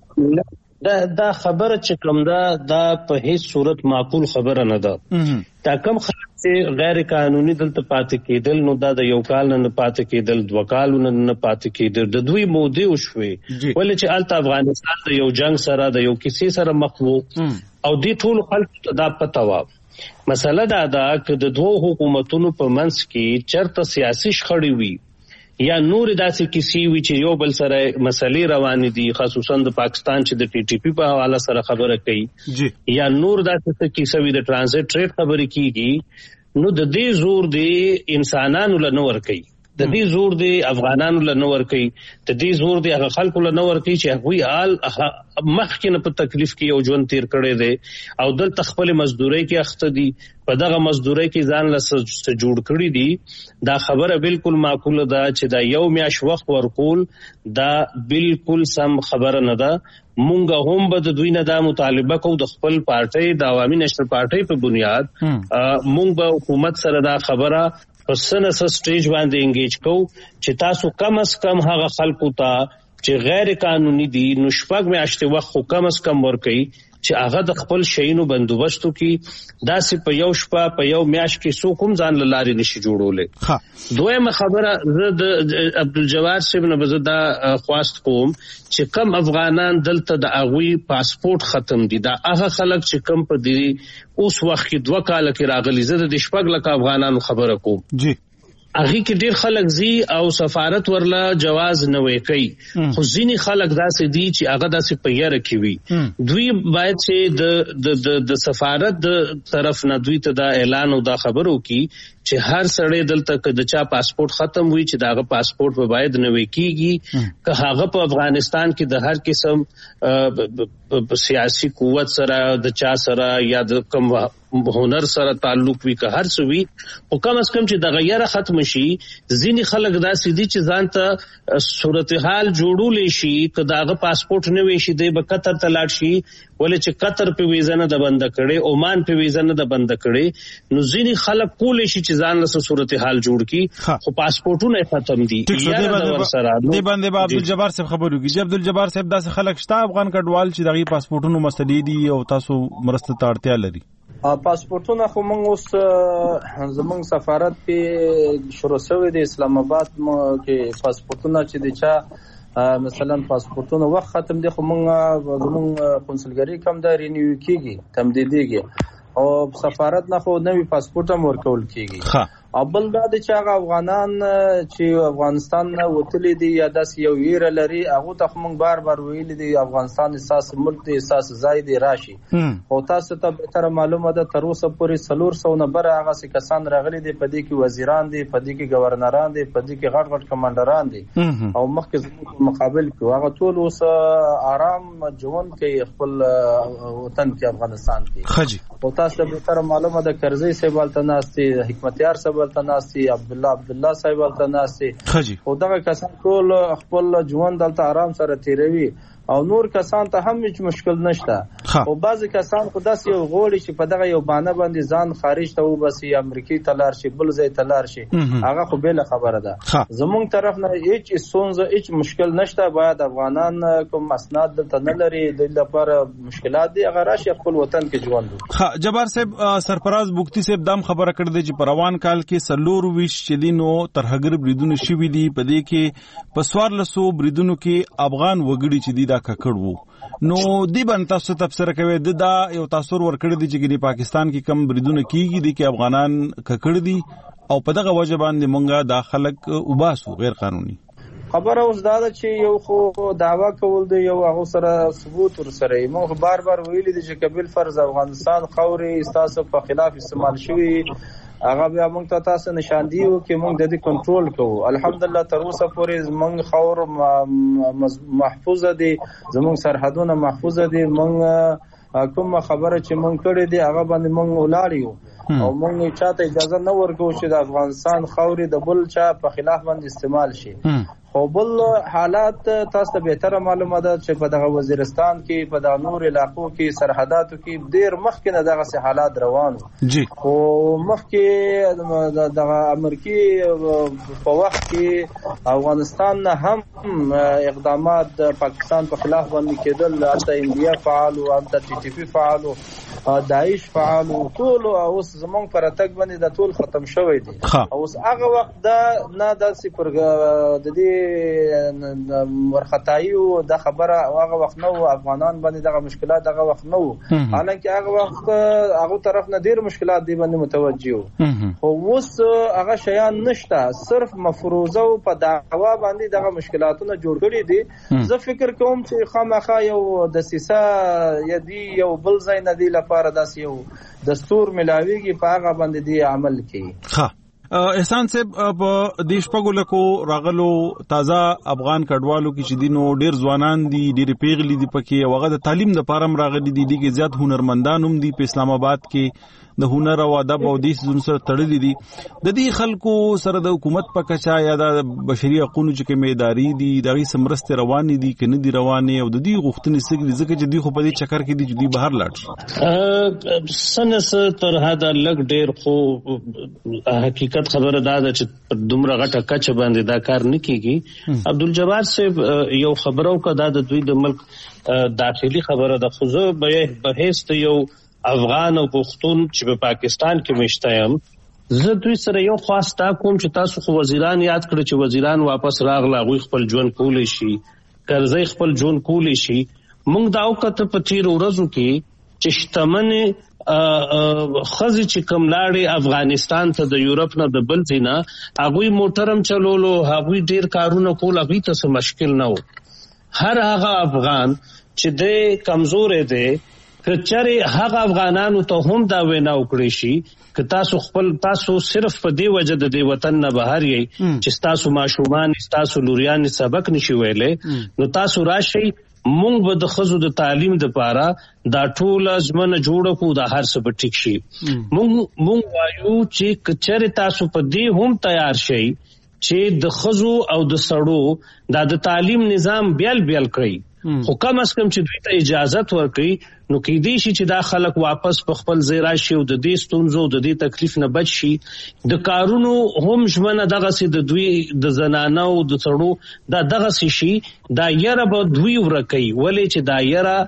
دلته دا خبره چې کوم دا په هیڅ صورت معقول خبره نه ده دا کم خلک چې غیر قانوني دلته پاتې کېدل نو دا د یو کال نه پاتې کېدل 2 کالونه نه پاتې کېدل د دوی مودې وشوي ولې چې الته افغانستان د یو جنگ سره د یو کیسې سره مخ وو او دې ټول خلک ته دا پته و مسله دا ده چې د دوه حکومتونو په منځ کې چرته سیاسي شخړې وي یا نور داسې کیسې وي چې یو بل سره مسلې روانې دي خصوصا د پاکستان چې د ټي ټي پی په حواله سره خبره کوي یا نور داسې کیسې وي د ټرانزیټ ټریډ خبرې کیږي نو د دې زور دی انسانانو له نور کوي د دې زور دی افغانانو له نور کوي د دې زور دی هغه خلکو له نور کوي چې هغوی حال مخکې نه په تکلیف کې یو ژوند تیر کړی دی او دلته خپل مزدوري کې اخته دي په دغه مزدوري کې ځان له جوړ کړی دي دا خبره بالکل معقوله ده چې دا یو میاش وخت ورکول دا بالکل سم خبره نه ده مونږ هم به د دوی نه دا مطالبه کوو د خپل پارټي د عوامي نېشنل پارټي په بنیاد مونږ به حکومت سره دا خبره په سنس سټیج باندې انګیج کوو چې تاسو کم از کم هغه خلکو ته چې غیر قانوني دي نو شپږ میاشتې وخت خو کم از کم ورکړي چې هغه د خپل شینو بندوبستو کې داسې په یو شپه په یو میاشت کې څوک هم ځان له لارې نشي جوړولی دویمه خبره زه د عبدالجواد صاحب نه به دا خواست کوم چې کم افغانان دلته د هغوی پاسپورټ ختم دي دا هغه خلک چې کم په دې اوس وخت کې 2 کاله کې راغلي زه د 6 لک افغانانو خبره کوم جی هغه کې ډیر خلک زی او سفارت ورلا جواز نه وکي خو ځینی خلک داسې دي چې هغه داسې په یاره کې وي دوی باید چې د سفارت د طرف نه دوی ته دا اعلان او دا خبرو کی چې هر سړی دلته د چا پاسپورت ختم وي چې داغه پاسپورت به باید نه وکيږي که هغه په افغانستان کې د هر قسم سیاسي قوت سره د چا سره یا د کوم هنر سره تعلق وي که هر څه وي او کم از کم چې د غیره ختم شي ځینی خلک داسې دي چې ځان ته صورتحال جوړول شي که داغه پاسپورت نه وي شي د قطر ته لاړ شي ولې چې قطر په ویزا نه د بند کړي عمان په ویزا نه د بند کړي نو ځینی خلک کول شي چې ځان له صورتحال جوړ کی خو پاسپورتونه ختم دي یا د سره دی باندې عبدالجبار صاحب خبرو کی عبدالجبار صاحب داسې خلک شته افغان کډوال چې دغه پاسپورتونو مسلې دي او تاسو مرسته ته اړتیا لري پاسپورتونه خو موږ اوس زموږ سفارت په شروع شوی د اسلام آباد کې پاسپورتونه چې د چا مثلا پاسپورتونه وخت ختم دي خو موږ زموږ قونسلګری کم دا رینیو کیږي تمدیدیږي او سفارت نه خو نوی پاسپورت هم ورکول کیږي. او بل دا چې هغه افغانان چې افغانستان نه وتلي دي یا داسې یو ویره لري هغه ته موږ بار بار ویلي دي افغانستان اساس ملک دی اساس ځای دی راشي او تاسو ته به تر معلومه ده تر اوسه پورې 300 نه بر هغه کسان راغلي دي په دې کې وزیران دي په دې کې گورنران دي په دې کې غټ غټ کمانډران دي او مخکې مقابل کې هغه ټول اوس آرام ژوند کوي خپل وطن کې افغانستان کې. او تاسو به تر معلومه ده کرزی سیبالته ناستي حکمتیار تناسي عبد الله صاحب التناسي او دغه کسان ټول خپل ژوند دلته آرام سره تیروي او نور کسان ته هم هیڅ مشکل نشته او بعضی کسان خو داسې یو غوړي چې په دغه یو بانه باندې ځان خارج ته وبسي امریکای ته لاړ شي بل ځای ته لاړ شي هغه خو بل خبره ده. زمونږ طرف نه هیڅ سونزه هیڅ مشکل نشته. باید افغانان کوم اسناد دلته نه لري د لپاره مشکلات دي هغه راشي خپل وطن کې ژوند وکړي. جبار صاحب سرفراز بوختي صاحب دام خبره کړې ده چې په روان کال کې 24 شدینو ترهګر بریدونه شوي دي په دې کې په 1400 بریدونو کې افغان وګړي چې دي ککړ وو نو دی باندې تاسو تفسیر کوي دا یو تاثیر ورکړی دی چې پاکستان کې کم بریدونه کیږي دي کې افغانان ککړ دي او په دغه وجه باندې مونږه داخلك وباسو غیر قانوني خبره اوس دا ده چې یو خو دعوا کول دی یو هغه سره ثبوت ور سره موږ بار بار ویلي دي چې کبل فرض افغانستان خوري استاسو په خلاف استعمال شوی هغه بیا موږ ته تاسو نشاندهیو کې موږ د دې کنټرول کوو. الحمدلله تر اوسه پورې موږ خور محفوظه دي زموږ سرحدونه محفوظه دي. موږ کوم خبره چې موږ کړې دي هغه باندې موږ ولاړیو او موږ چاته اجازه نه ورکو چې د افغانستان خوري د بل چا په خلاف باندې استعمال شي. خو بل حالات تاسو به تر معلومه ده چې په دغه وزیرستان کې په دغه نور علاقو کې سرحداتو کې ډیر مخکې نه دغه حالات روانو جی خو مخکې دغه امریکای په وخت کې افغانستان نه هم اقدامات د پاکستان په خلاف باندې کېدل حتی انډیا فعال او حتی ټي ټي پی فعال او داعش فعال او ټول اوس زمونږ پر اتګ باندې د ټول ختم شوی دي. اوس هغه وخت دا نه داسې پر د دې ورختایو د خبره هغه وخت نو افغانان باندې دغه مشکلات هغه وخت نو حالانکه هغه وخت هغه طرف نه ډیر مشکلات دی باندې متوجه خو اوس هغه شیان نشته صرف مفروضه او په دعوا باندې دغه مشکلاتونه جوړ کړي دي. زه فکر کوم چې خامخا یو د سیسا یدي یو بل ځای نه دی لپاره داس یو دستور ملاویږي په هغه باندې دی عمل کوي. احسان صاحب په دیش پګولکو راغلو تازه افغان کډوالو کې چې دینو ډیر ځوانان دي ډیر پیغلي دي پکې وغه د تعلیم د پارم راغلي دي کې زیات هنرمندان هم دي په اسلام آباد کې د هنر او ادب او د سيزونو سره تړلي دي. د دې خلکو سره د حکومت په کچا یا د بشري حقوقو چې کومې ادارې دي دغه سمرسته روانې دي کنه دي روانې او د دې غوښتنې سګي ځکه چې دوی خو په دې چکر کې دي چې دوی بهر لاړ شي. سنس تر هدا لګ ډیر خو حقیقت خبره دا ده چې دومره غټه کچ باندې دا کار نه کیږي. عبدالجبار صاحب یو خبرو کا دا د دوی د ملک داخلي خبره د خو به هیڅ یو افغان او پښتون چې په پاکستان کې مشتایم زه دوی سره یو خواسته کوم چې تاسو خو وزیران یاد کړئ چې وزیران واپس راغله غوي خپل ژوند کولای شي کرزی خپل ژوند کولای شي. موږ دا وکړه په تیر ورځو کې چې شتمن خزي چې کوم لاړې افغانستان ته د یورپ نه د بل ځای نه هغوی موټرم چلولو هغوی ډیر کارونه کول هغوی ته مشکل نه و. هر هغه افغان چې د کمزور دی کچره هغه افغانانو ته هم دا وینا وکړي شي ک تاسو صرف په دی وجه د وطن نه بهر یې چې تاسو ماشومان تاسو لوريان سبق نشي ویلې نو تاسو راشي مونږ به د خزو د تعلیم د پاره دا ټول ازمنه جوړ کو دا هر څه به ټیک شي. مونږ وایو چې کچره تاسو په دی هم تیار شي چې د خزو او د سړو د تعلیم نظام بیل کړی خو کم از کم چې دوی ته اجازت ورکړي نو کې دي چې دا خلک واپس په خپل ځای راشي او د دې ستونزو د دې تکلیف نه بچ شي. د کارونو هم ژمنه دغه سي د دوی د زنانو او د څړو دا دغه سي شي دا یره به دوی ورکړي ولې چې دا یره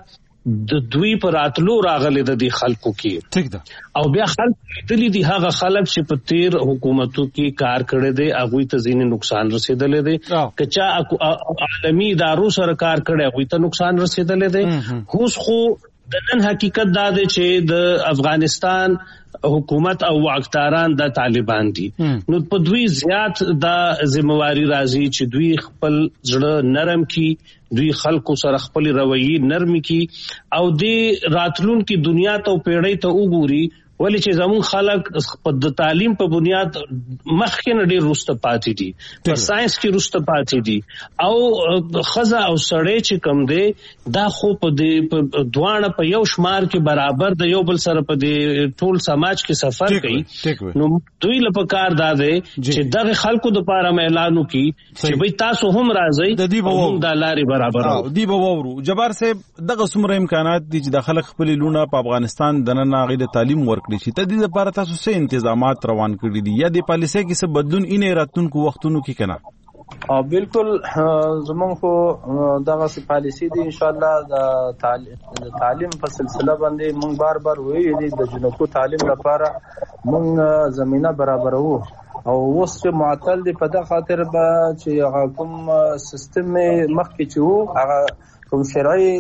د دوی پر اتلو راغلي د دې خلکو کې ٹھیک ده او بیا خلک دلی دي هغه خلک چې په تیر حکومتو کې کار کړی دی هغه ته ځینې نقصان رسیدلی دی کچا عالمي ادارو سره کار کړی هغه ته نقصان رسیدلی دی اوس خو د نن حقیقت دا دی چې د افغانستان حکومت او واکداران د طالبان دي نو په دوی زیات دا ذمہواری راځي چې دوی خپل ځړه نرم کی دوی خلکو سره خپل رویه نرم کی او د راتلون کی دنیا ته پیړۍ ته وګوري ولی چې زمون خلک د تعلیم په بنیاد مخکې ډېر رسته پاتې دي په ساينس کې رسته پاتې دي او خزه او سړی چې کم دی دا خو په دوانه په یو شمار کې برابر د یو بل سره په ټول سماج کې سفر کوي نو دوی لپاره کار دا دی چې دغه خلکو د پاره اعلان وکړي چې به تاسو هم راځي د دې د لارې برابر او دی به وورو جبار صاحب دغه څومره امکانات دي چې د خلک خپل لونه په افغانستان دننه غیر تعلیم ورک چې د دې لپاره تاسو څه انتظامات روان کړی دي یا د پالیسۍ کې څه بدلون یې راتلونکو وختونو کې کنه بالکل زمون خو دغه پالیسي دي ان شاء الله د تعلیم په سلسله باندې مونږ بار بار وایي د جنکو تعلیم لپاره مونږ زمينه برابرو او اوس چې معطل دي په دغه خاطر چې هغه کوم سیستم مخکې چې وو هغه کوم شرعي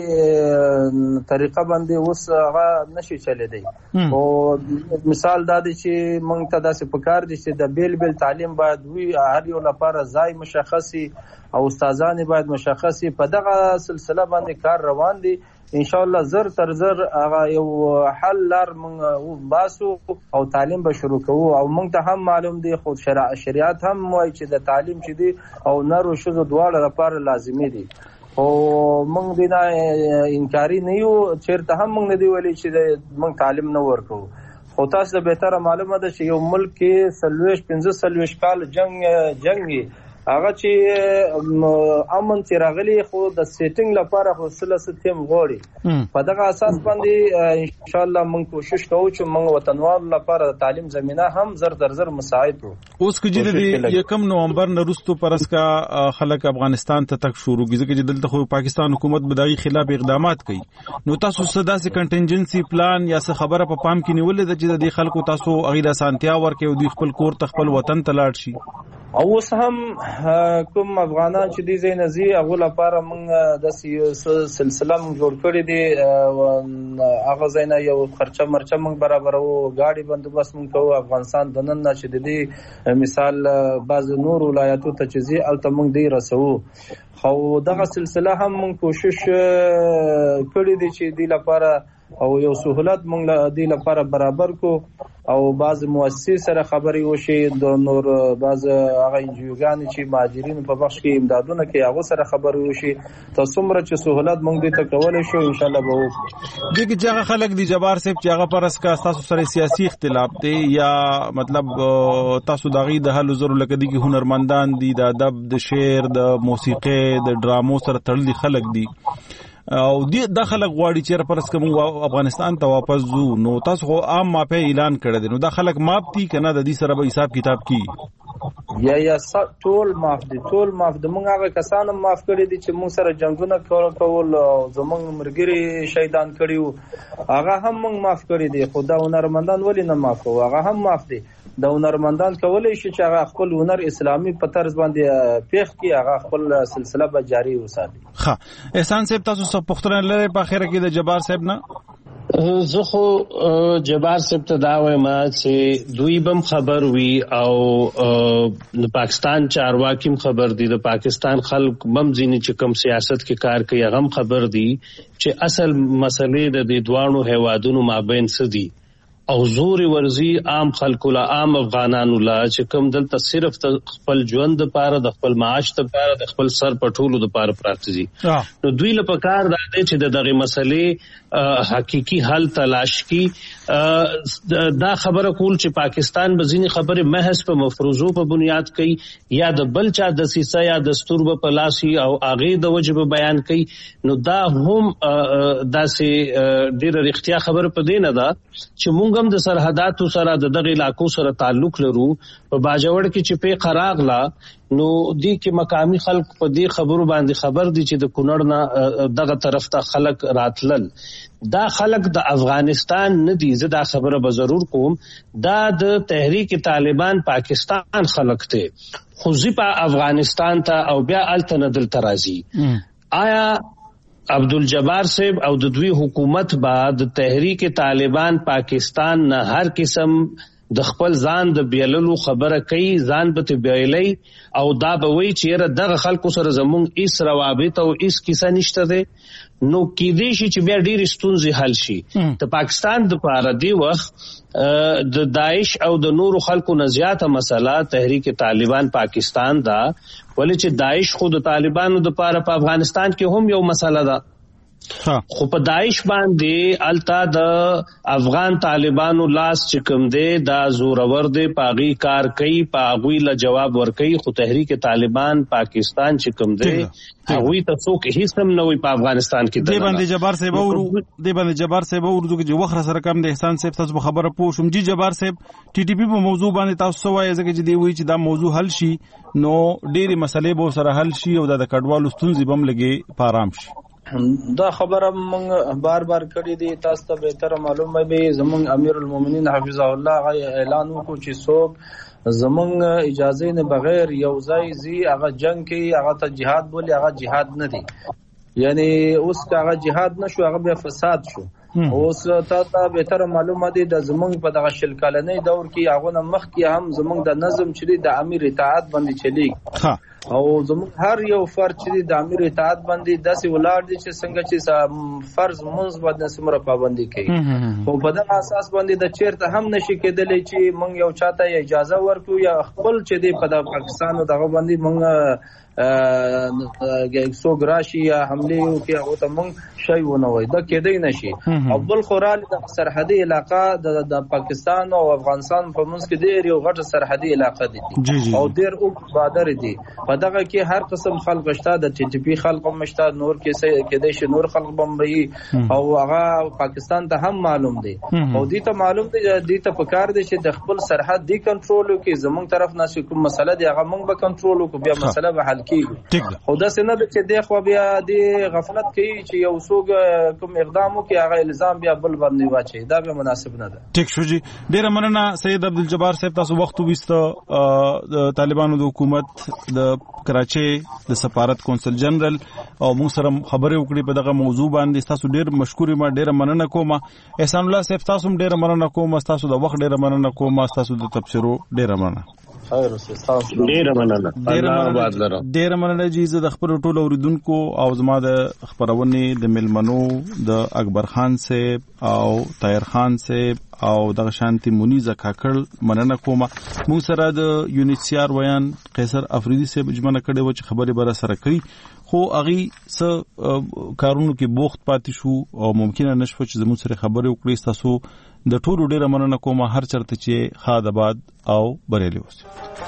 طریقه باندې اوس هغه نشي چلیدي او مثال دا دی چې موږ ته داسې پکار دي چې د بیل بیل تعلیم باید وي هر یو لپاره ځای مشخصي او استادان باید مشخصي په دغه سلسله باندې کار روان دي ان شاء الله زر تر زر هغه یو حل لار موږ باسو او تعلیم به شروع کوو او موږ ته هم معلوم دی خو شریعت هم وایي چې د تعلیم چې دی او نر او ښځو دواړه لپاره لازمي دي او موږ دینا انکاری نه یو چیرته هم موږ نه دی ویلي چې موږ تعلیم نه ورکو خو تاسو ته به تر معلومه ده چې یو ملک کې 15 کال جنگ هغه چې امن چې راغلي خو د سیټینګ لپاره خو سلسله غوړي په دغه اساس باندې ان شاء الله موږ کوشش کوو چې موږ وطنوال لپاره د تعلیم زمينه هم زر در زر مساعد وو اوس کې د 1 نومبر نورستو پرسکا خلک افغانستان ته تک شروع کیږي چې دلته خو پاکستان حکومت بدایي خلاف اقدامات کوي نو تاسو صدا سي کنټینجنسي پلان یا څه خبره په پام کې نیولې ده چې د خلکو تاسو غیر سانتیا ورکې او دوی خپل کور ته خپل وطن ته لاړ شي او اوس هم کوم افغانان چې دې زینزي هغه لپاره موږ د سلسله موږ جوړ کړی دي هغه زینه یو خرچه مرچه موږ برابرو گاډي بندوبست موږ کوو افغانستان د نن چې دې مثال بعض نور ولایتو ته چې الته موږ دی رسو خو دغه سلسله هم موږ کوشش کړی دي چې دې لپاره او یو سہولت موږ دې لپاره برابر کو او بعض مؤسسې سره خبرې وشي د نور بعض هغه انجیوګان چې مهاجرینو په بخش کې امدادونه کوي هغه سره خبرې وشي تاسو څومره چې سہولت موږ دې ته کولای شو ان شاء الله به وکړو دغه ځای خلک دی جبار صاحب چې هغه پر اساس تاسو سره سیاسي اختلاف دی یا مطلب تاسو دغه د حل زر لکه دي کې هنرمندان دي د ادب د شعر د موسیقي د ډرامو سره تړلي خلک دي او د خلک غواړي چې پرس کوم افغانستان ته واپس ځو نو تاسو خو عام ماپه اعلان کړی دی نو د خلک ماپ دي کنه د دې سره به حساب کتاب کی یا ټول معاف دي موږ هغه کسان معاف کړی دي چې موږ سره جنگونه کول او زموږ مرګري شهیدان کړیو هغه هم موږ معاف کړی دي خدا هنرمندان ولی نه معاف کوو هغه هم معاف دي د هنرمندان کولای شي چې هغه خپل هنر اسلامي په طرز باندې پیښ کی هغه خپل سلسله به جاری وساتي ښه احسان صاحب تاسو څه پوښتنه لرئ په اخر کې د جبار صاحب نه زه خو جبار صاحب ته دا وایم چې دوی بم خبر وي او د پاکستان چارواکي خبر دي د پاکستان خلک بم ځینې چې کوم سیاست کې کار کوي هغه خبر دي چې اصل مسلې د دې دوانو هیوادونو مابین څه دي او زور ورزي عام خلکو لا عام افغانانو لا چې کوم دلته صرف خپل ژوند لپاره د خپل معاش لپاره د خپل سر پټولو لپاره پراته دي نو دوی لپاره کار دا دی چې دغه مسلې حقيقي حل تلاش کی دا خبره کول چې پاکستان بزینی خبره محض په مفروضو په بنیاد کوي یا د بل چا د سیسه یا دستور په پلاسي او اغه د وجب بیان کوي نو دا هم داسې ډیره اړتیا خبره په دینه ده چې مونږ موږ هم د سرحداتو سره د دغه علاقو سره تعلق لرو. په باجوړ کې چې په قراغلا نو دی کې مقامی خلک په دې خبرو باندې خبر دي چې د کونړ نه دغه طرف ته خلک راتلل. دا خلک د افغانستان نه دي، زه دا خبره به ضرور کوم، دا د تحریک طالبان پاکستان خلک ته خو زیپا افغانستان ته او بیا الته نه دلته راځي. آیا عبدالجبار صاحب او د دوی حکومت بعد تحریک طالبان پاکستان نه هر قسم د خپل ځان د بیللو خبره کوي، ځان به بیلي او دا به وایي چې دغه خلکو سره زمونږ هیڅ روابط او هیڅ کیسه نشته دی، نو کېدای شي چې بیا ډېرې ستونزې حل شي. د پاکستان دپاره دی وخت د داعش او د نورو خلکو نه زیاته مسله تحریک طالبان پاکستان دا، ولې چې داعش خو د طالبانو دپاره په افغانستان کې هم یو مسله ده، خو په داعش باندې التا د افغان طالبانو لاس چې کوم دی دا زورور دی، پاغي کار کوي، پاغوی له جواب ورکوي، خو تحریک طالبان پاکستان چې کوم دی هغوی ته څوک هیڅ هم نه وي په افغانستان کې. دی باندې جبار صاحب اردو کې وخت سره کم دی. احسان صاحب تاسو خبره پوه شوم. جی جبار صاحب ټي ټي پی په موضوع باندې تاسو وایي ځکه چې دی وایي چې دا موضوع حل شي نو ډېرې مسلې به سره حل شي او د کډوالو ستونزې به هم لګي په آرام شي. دا خبره مونږ بار بار کړی دی، تاسو ته بهتر معلومه به زمونږ امیر المؤمنین حفظه الله اعلان وکړو چې څوک زمونږ اجازه نه بغیر یو ځای زی هغه جنگ کوي، هغه ته جهاد بولی، هغه جهاد نه دی. یعنی اوس هغه جهاد نشو، هغه بیا فساد شو. اوس ته بهتر معلومه دی د زمونږ په دغه شل کلنۍ دور کې هغه نه مخکې هم زمونږ د نظم چې د امیر اطاعت باندې چلیږي او زموږ هر یو فرد چې د امیر اطاعت باندې داسې ولاړ دي چې څنګه چې فرض منځ باندې سمره پابندي کوي، خو په دغه اساس باندې د چیرته هم نشي کېدلی چې موږ یو چاته اجازه ورکړو یا خپل چې دی په پاکستان دغه باندې موږ څوک راشي یا حمله وکړي هغه ته موږ شی ونه وایي، دا کېدی نشي. او بل خورال د سرحدي علاقه د پاکستان او افغانستان په منځ کې ډېر یو غټه سرحدي علاقه دي او ډېر اوږد بادر دي. په دغه کې هر قسم خلق شته، د ټي ټي پی خلق هم شته، نور کېدای شي نور خلق بمبئی او هغه پاکستان ته هم معلوم دي او دې ته معلوم دي، دې ته پکار دي چې د خپل سرحد دی کنټرول وکړي. زمونږ طرف نه کوم مسله دی هغه موږ به کنټرول وکړو، بیا مسله به حل کیږي. او دا څنګه چې د خو بیا د غفلت کوي چې یو څوک کوم اقدام وکړي هغه الزام بیا بل باندې واچي، دا به مناسب نه ده. ټیک شو جی، ډیره مننه سید عبدالجبار صاحب، تاسو وخت وبیسته د طالبانو د حکومت د کراچي د سفارت کونسل جنرال او موږ سره خبرې وکړې په دغه موضوع باندې. تاسو ډیر مشکور ما ډیره مننه کوم. احسان الله صاحب تاسو ډیره مننه کوم، تاسو د وخت ډیره مننه کوم، تاسو د تبصرو ډیره مننه. ډیره مننه. ډیره مننه جی. زه د خپل ټولو اوریدونکو او زما د خبرونې د ملمنو د اکبر خان صاحب او طاهر خان صاحب او د شانتی منیزه کاکړ مننه کوم. موږ سره د یونیسیار ویان قیصر افریدی صاحب جمعنه کړي و چې خبرې بر سره کړي، خو اغي څه کارونو کې بوخت پاتې شو او ممکنه نشو چې زموږ سره خبرې وکړي. تاسو د ټولو ډیره مننه کوم، هر چرته چې خاد آباد او بریلی اوسئ.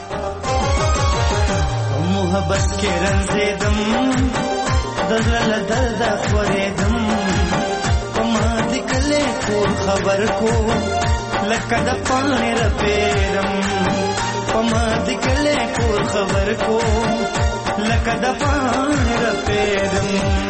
محبت کې رنځېدم د زړه درد خورېدم، په ما دې کله ټول خبر کو لکه د پاڼې رپېدم، په ما دې کله ټول خبر کو لکه د پاڼې رپېدم.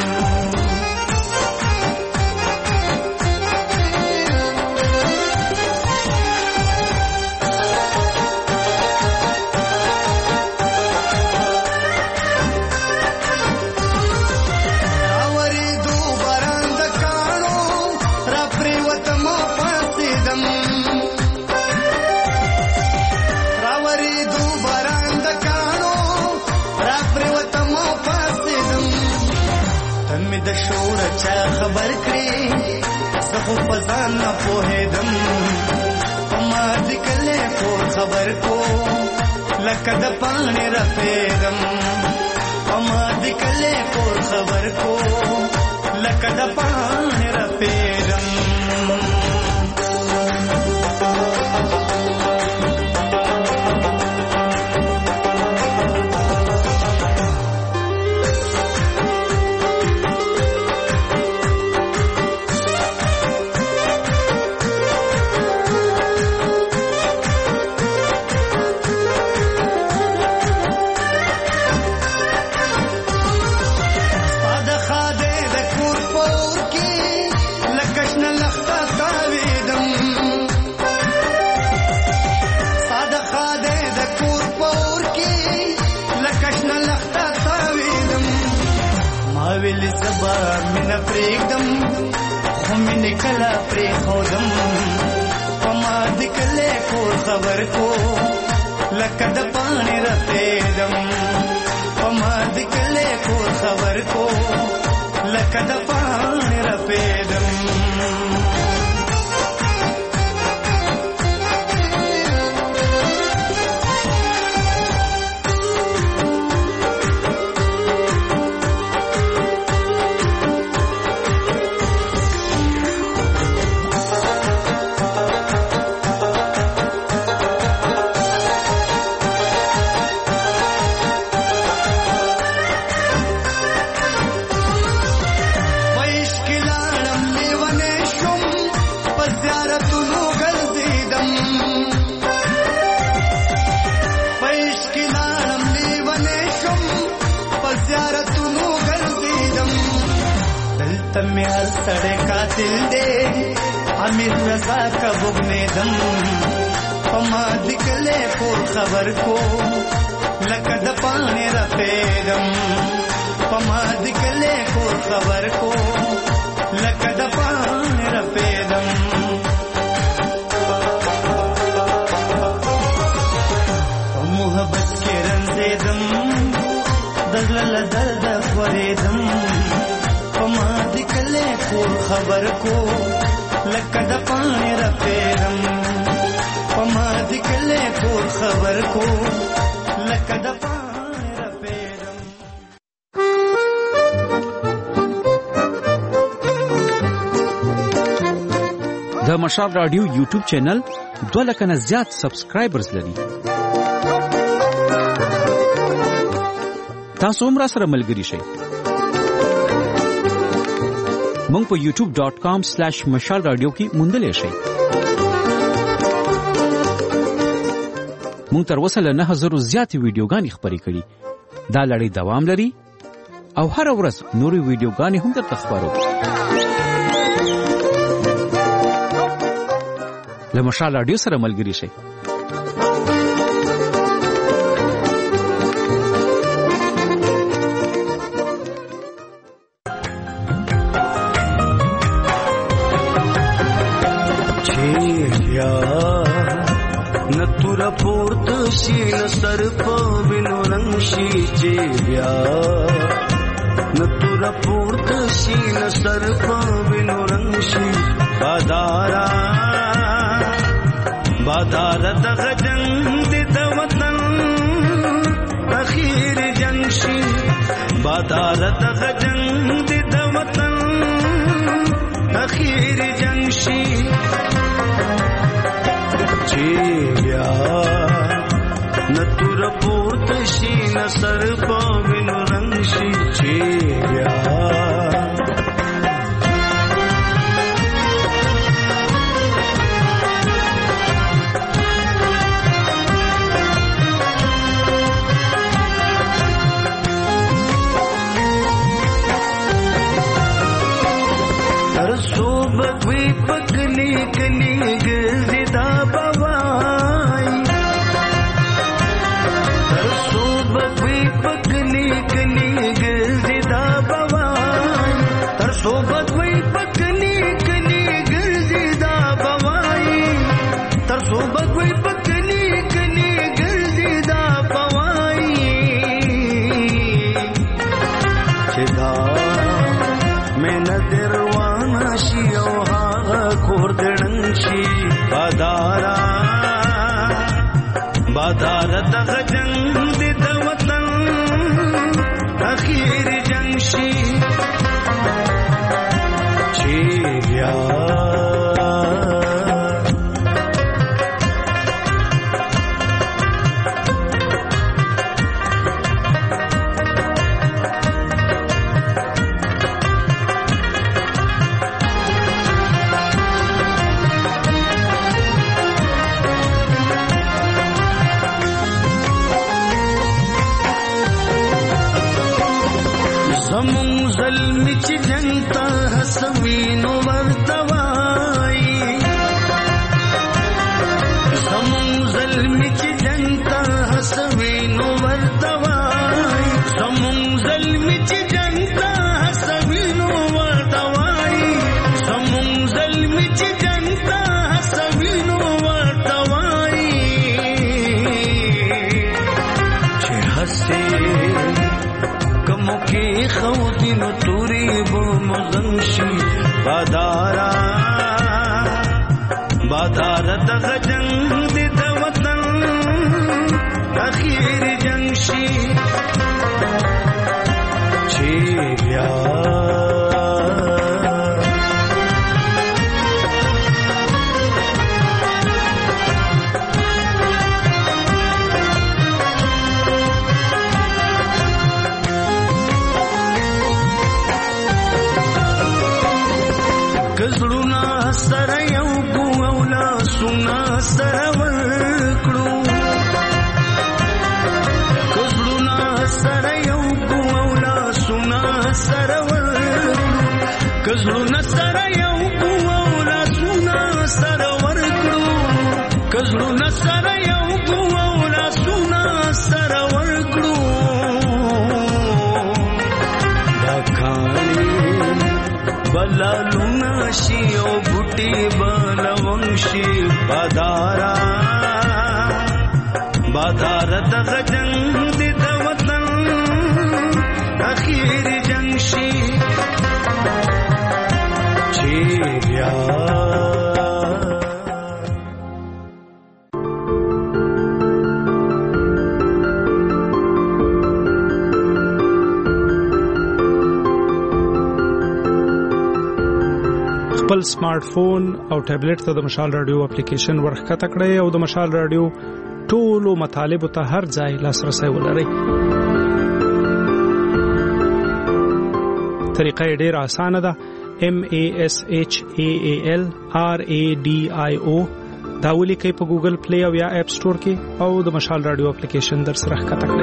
د شور چا خبر کړي زه خو په ځان نه پوهېدم، په ما دې کله ټول خبر کو لکه د پاڼې رپېدم، په ما دې کله ټول خبر کو لکه د پاڼې رپېدم. ویل سبا مینه پرېږدم خو مینې کله پرېښودم په ما د کلی کور خبر کو لکه د پاڼې رپېدم په ما د کلی کور خبر کو لکه د پاڼې رپېدم تمیار سڑے قاتل دے امیر رضا کا بغنے دم پما دکلے پور خبر کو لکد پانے رپیدم پما دکلے پور خبر کو لکد پانے رپیدم محبت کے رنزیدم دزلل درد خوریدم پما دکلے کور خبر کو لکد پانے رپیدم پما دکلے کور خبر کو لکد پانے رپیدم د مشال رادیو یوټیوب چینل 2 لک نه زیات سبسکرایبرز لري. تاسو هم را سره ملګري شئ. مونږ په youtube.com/مشال رادیو کې موندلې شئ. مونږ تر اوسه له 9000 زیاتې ویډیوګانې خپرې کړي. دا لړۍ دوام لري او هر ورځ نورې ویډیوګانې هم درته خپرو. له مشال رادیو سره ملګري شئ. نتور پورت شین سر په وینو رنگ شي چې بیا نتور پورت شین سر په وینو رنگ شي بادارا دغه جنگ د وطن اخیر جنگ شي بادارا دغه جنگ د وطن اخیر جنگ شي بیا نتور پورت شي نصر پاوین رنگ شي چې بیا هر صوبت وی پکلی کلی ګرځي دا صوبت وی پکلی کلی ګرځي دا بوای تر صوبت وی پکلی کلی ګرځي دا بوای چې دا مین دروانه شي او هغه کور دړن شي بادار دغه جنگ د وطن اخیر جنگ شي زمون ظلم چې جنتا حسوینو ورتوای زمون ظلم چې جنتا حسوینو ورتوای زمون ظلم چې جنتا قدمو کې خودي نو توري بو مزنشي بادارا دغه جنگ دې د وطن اخیر جنگ شي چې بیا کزړونا سره یو ګوولا سنا سره ورکړو کزړونا سره یو ګوولا سنا سره ورکړو کزړونا سره یو ګوولا سنا سره ورکړو کزړونا سره یو ګوولا سنا سره ورکړو دا کانی بلالونا شي او بوټي بلونشي بادارا دغه جنگ دې د وطن اخیر جنگ شي چې بیا خپل سمارټ فون او ټابلیټ ته د مشال رادیو اپلیکیشن ورخکته کړئ او د مشال رادیو ټولو مطالب ته هر ځای لاسرسي ولرئ. طریقه ډېره اسانه ده. MASHAALRADIO دا ولیکئ په ګوګل پلی او یا اپ سٹور کې او د مشال رادیو اپلیکیشن در سره ښکته کړئ.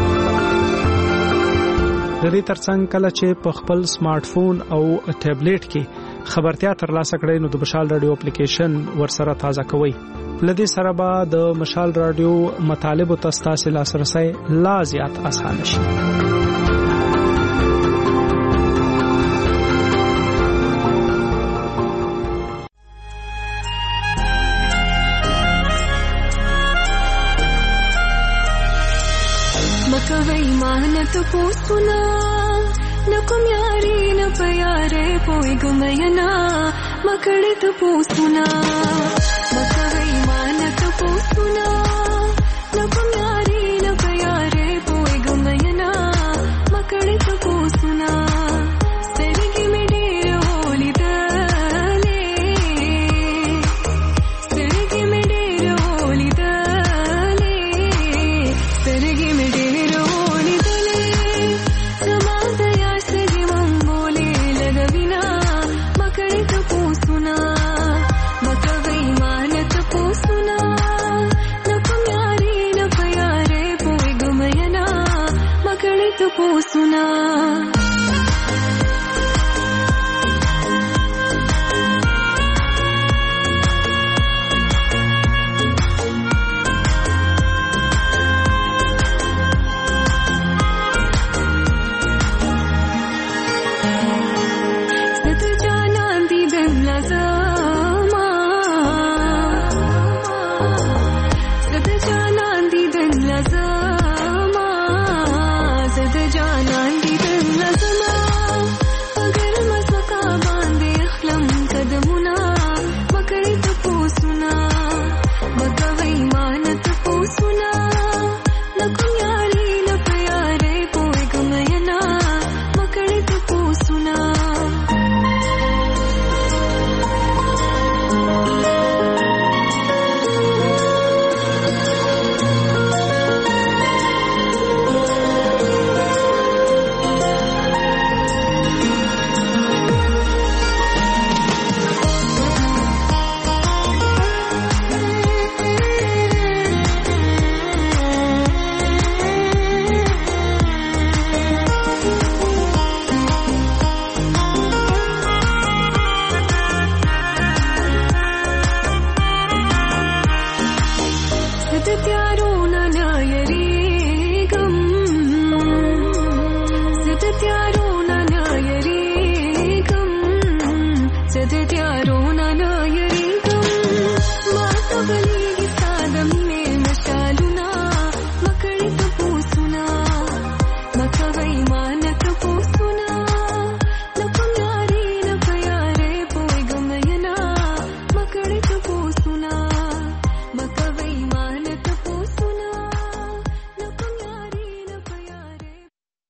د دې ترڅنګ کله چې په خپل سمارټ فون او ټابلیټ کې خبرتیا ترلاسه کړئ نو د مشال رادیو اپلیکیشن ورسره تازه کوئ. لدې سره به د مشال رادیو مطالب او تاسو لاسرسي لا زیات آسان شي. مکوي مانت پوسنا نکم یاری ن پیاره پوی گمینا مکړه ته پوسنا مکوي مانت پوسنا نکم یاری ن پیاره پوی گمینا مکړه ته پوسنا سترګې مې ډېر ولیدلې سترګې مې ډېر ولیدلې سترګې مې ډېر सुना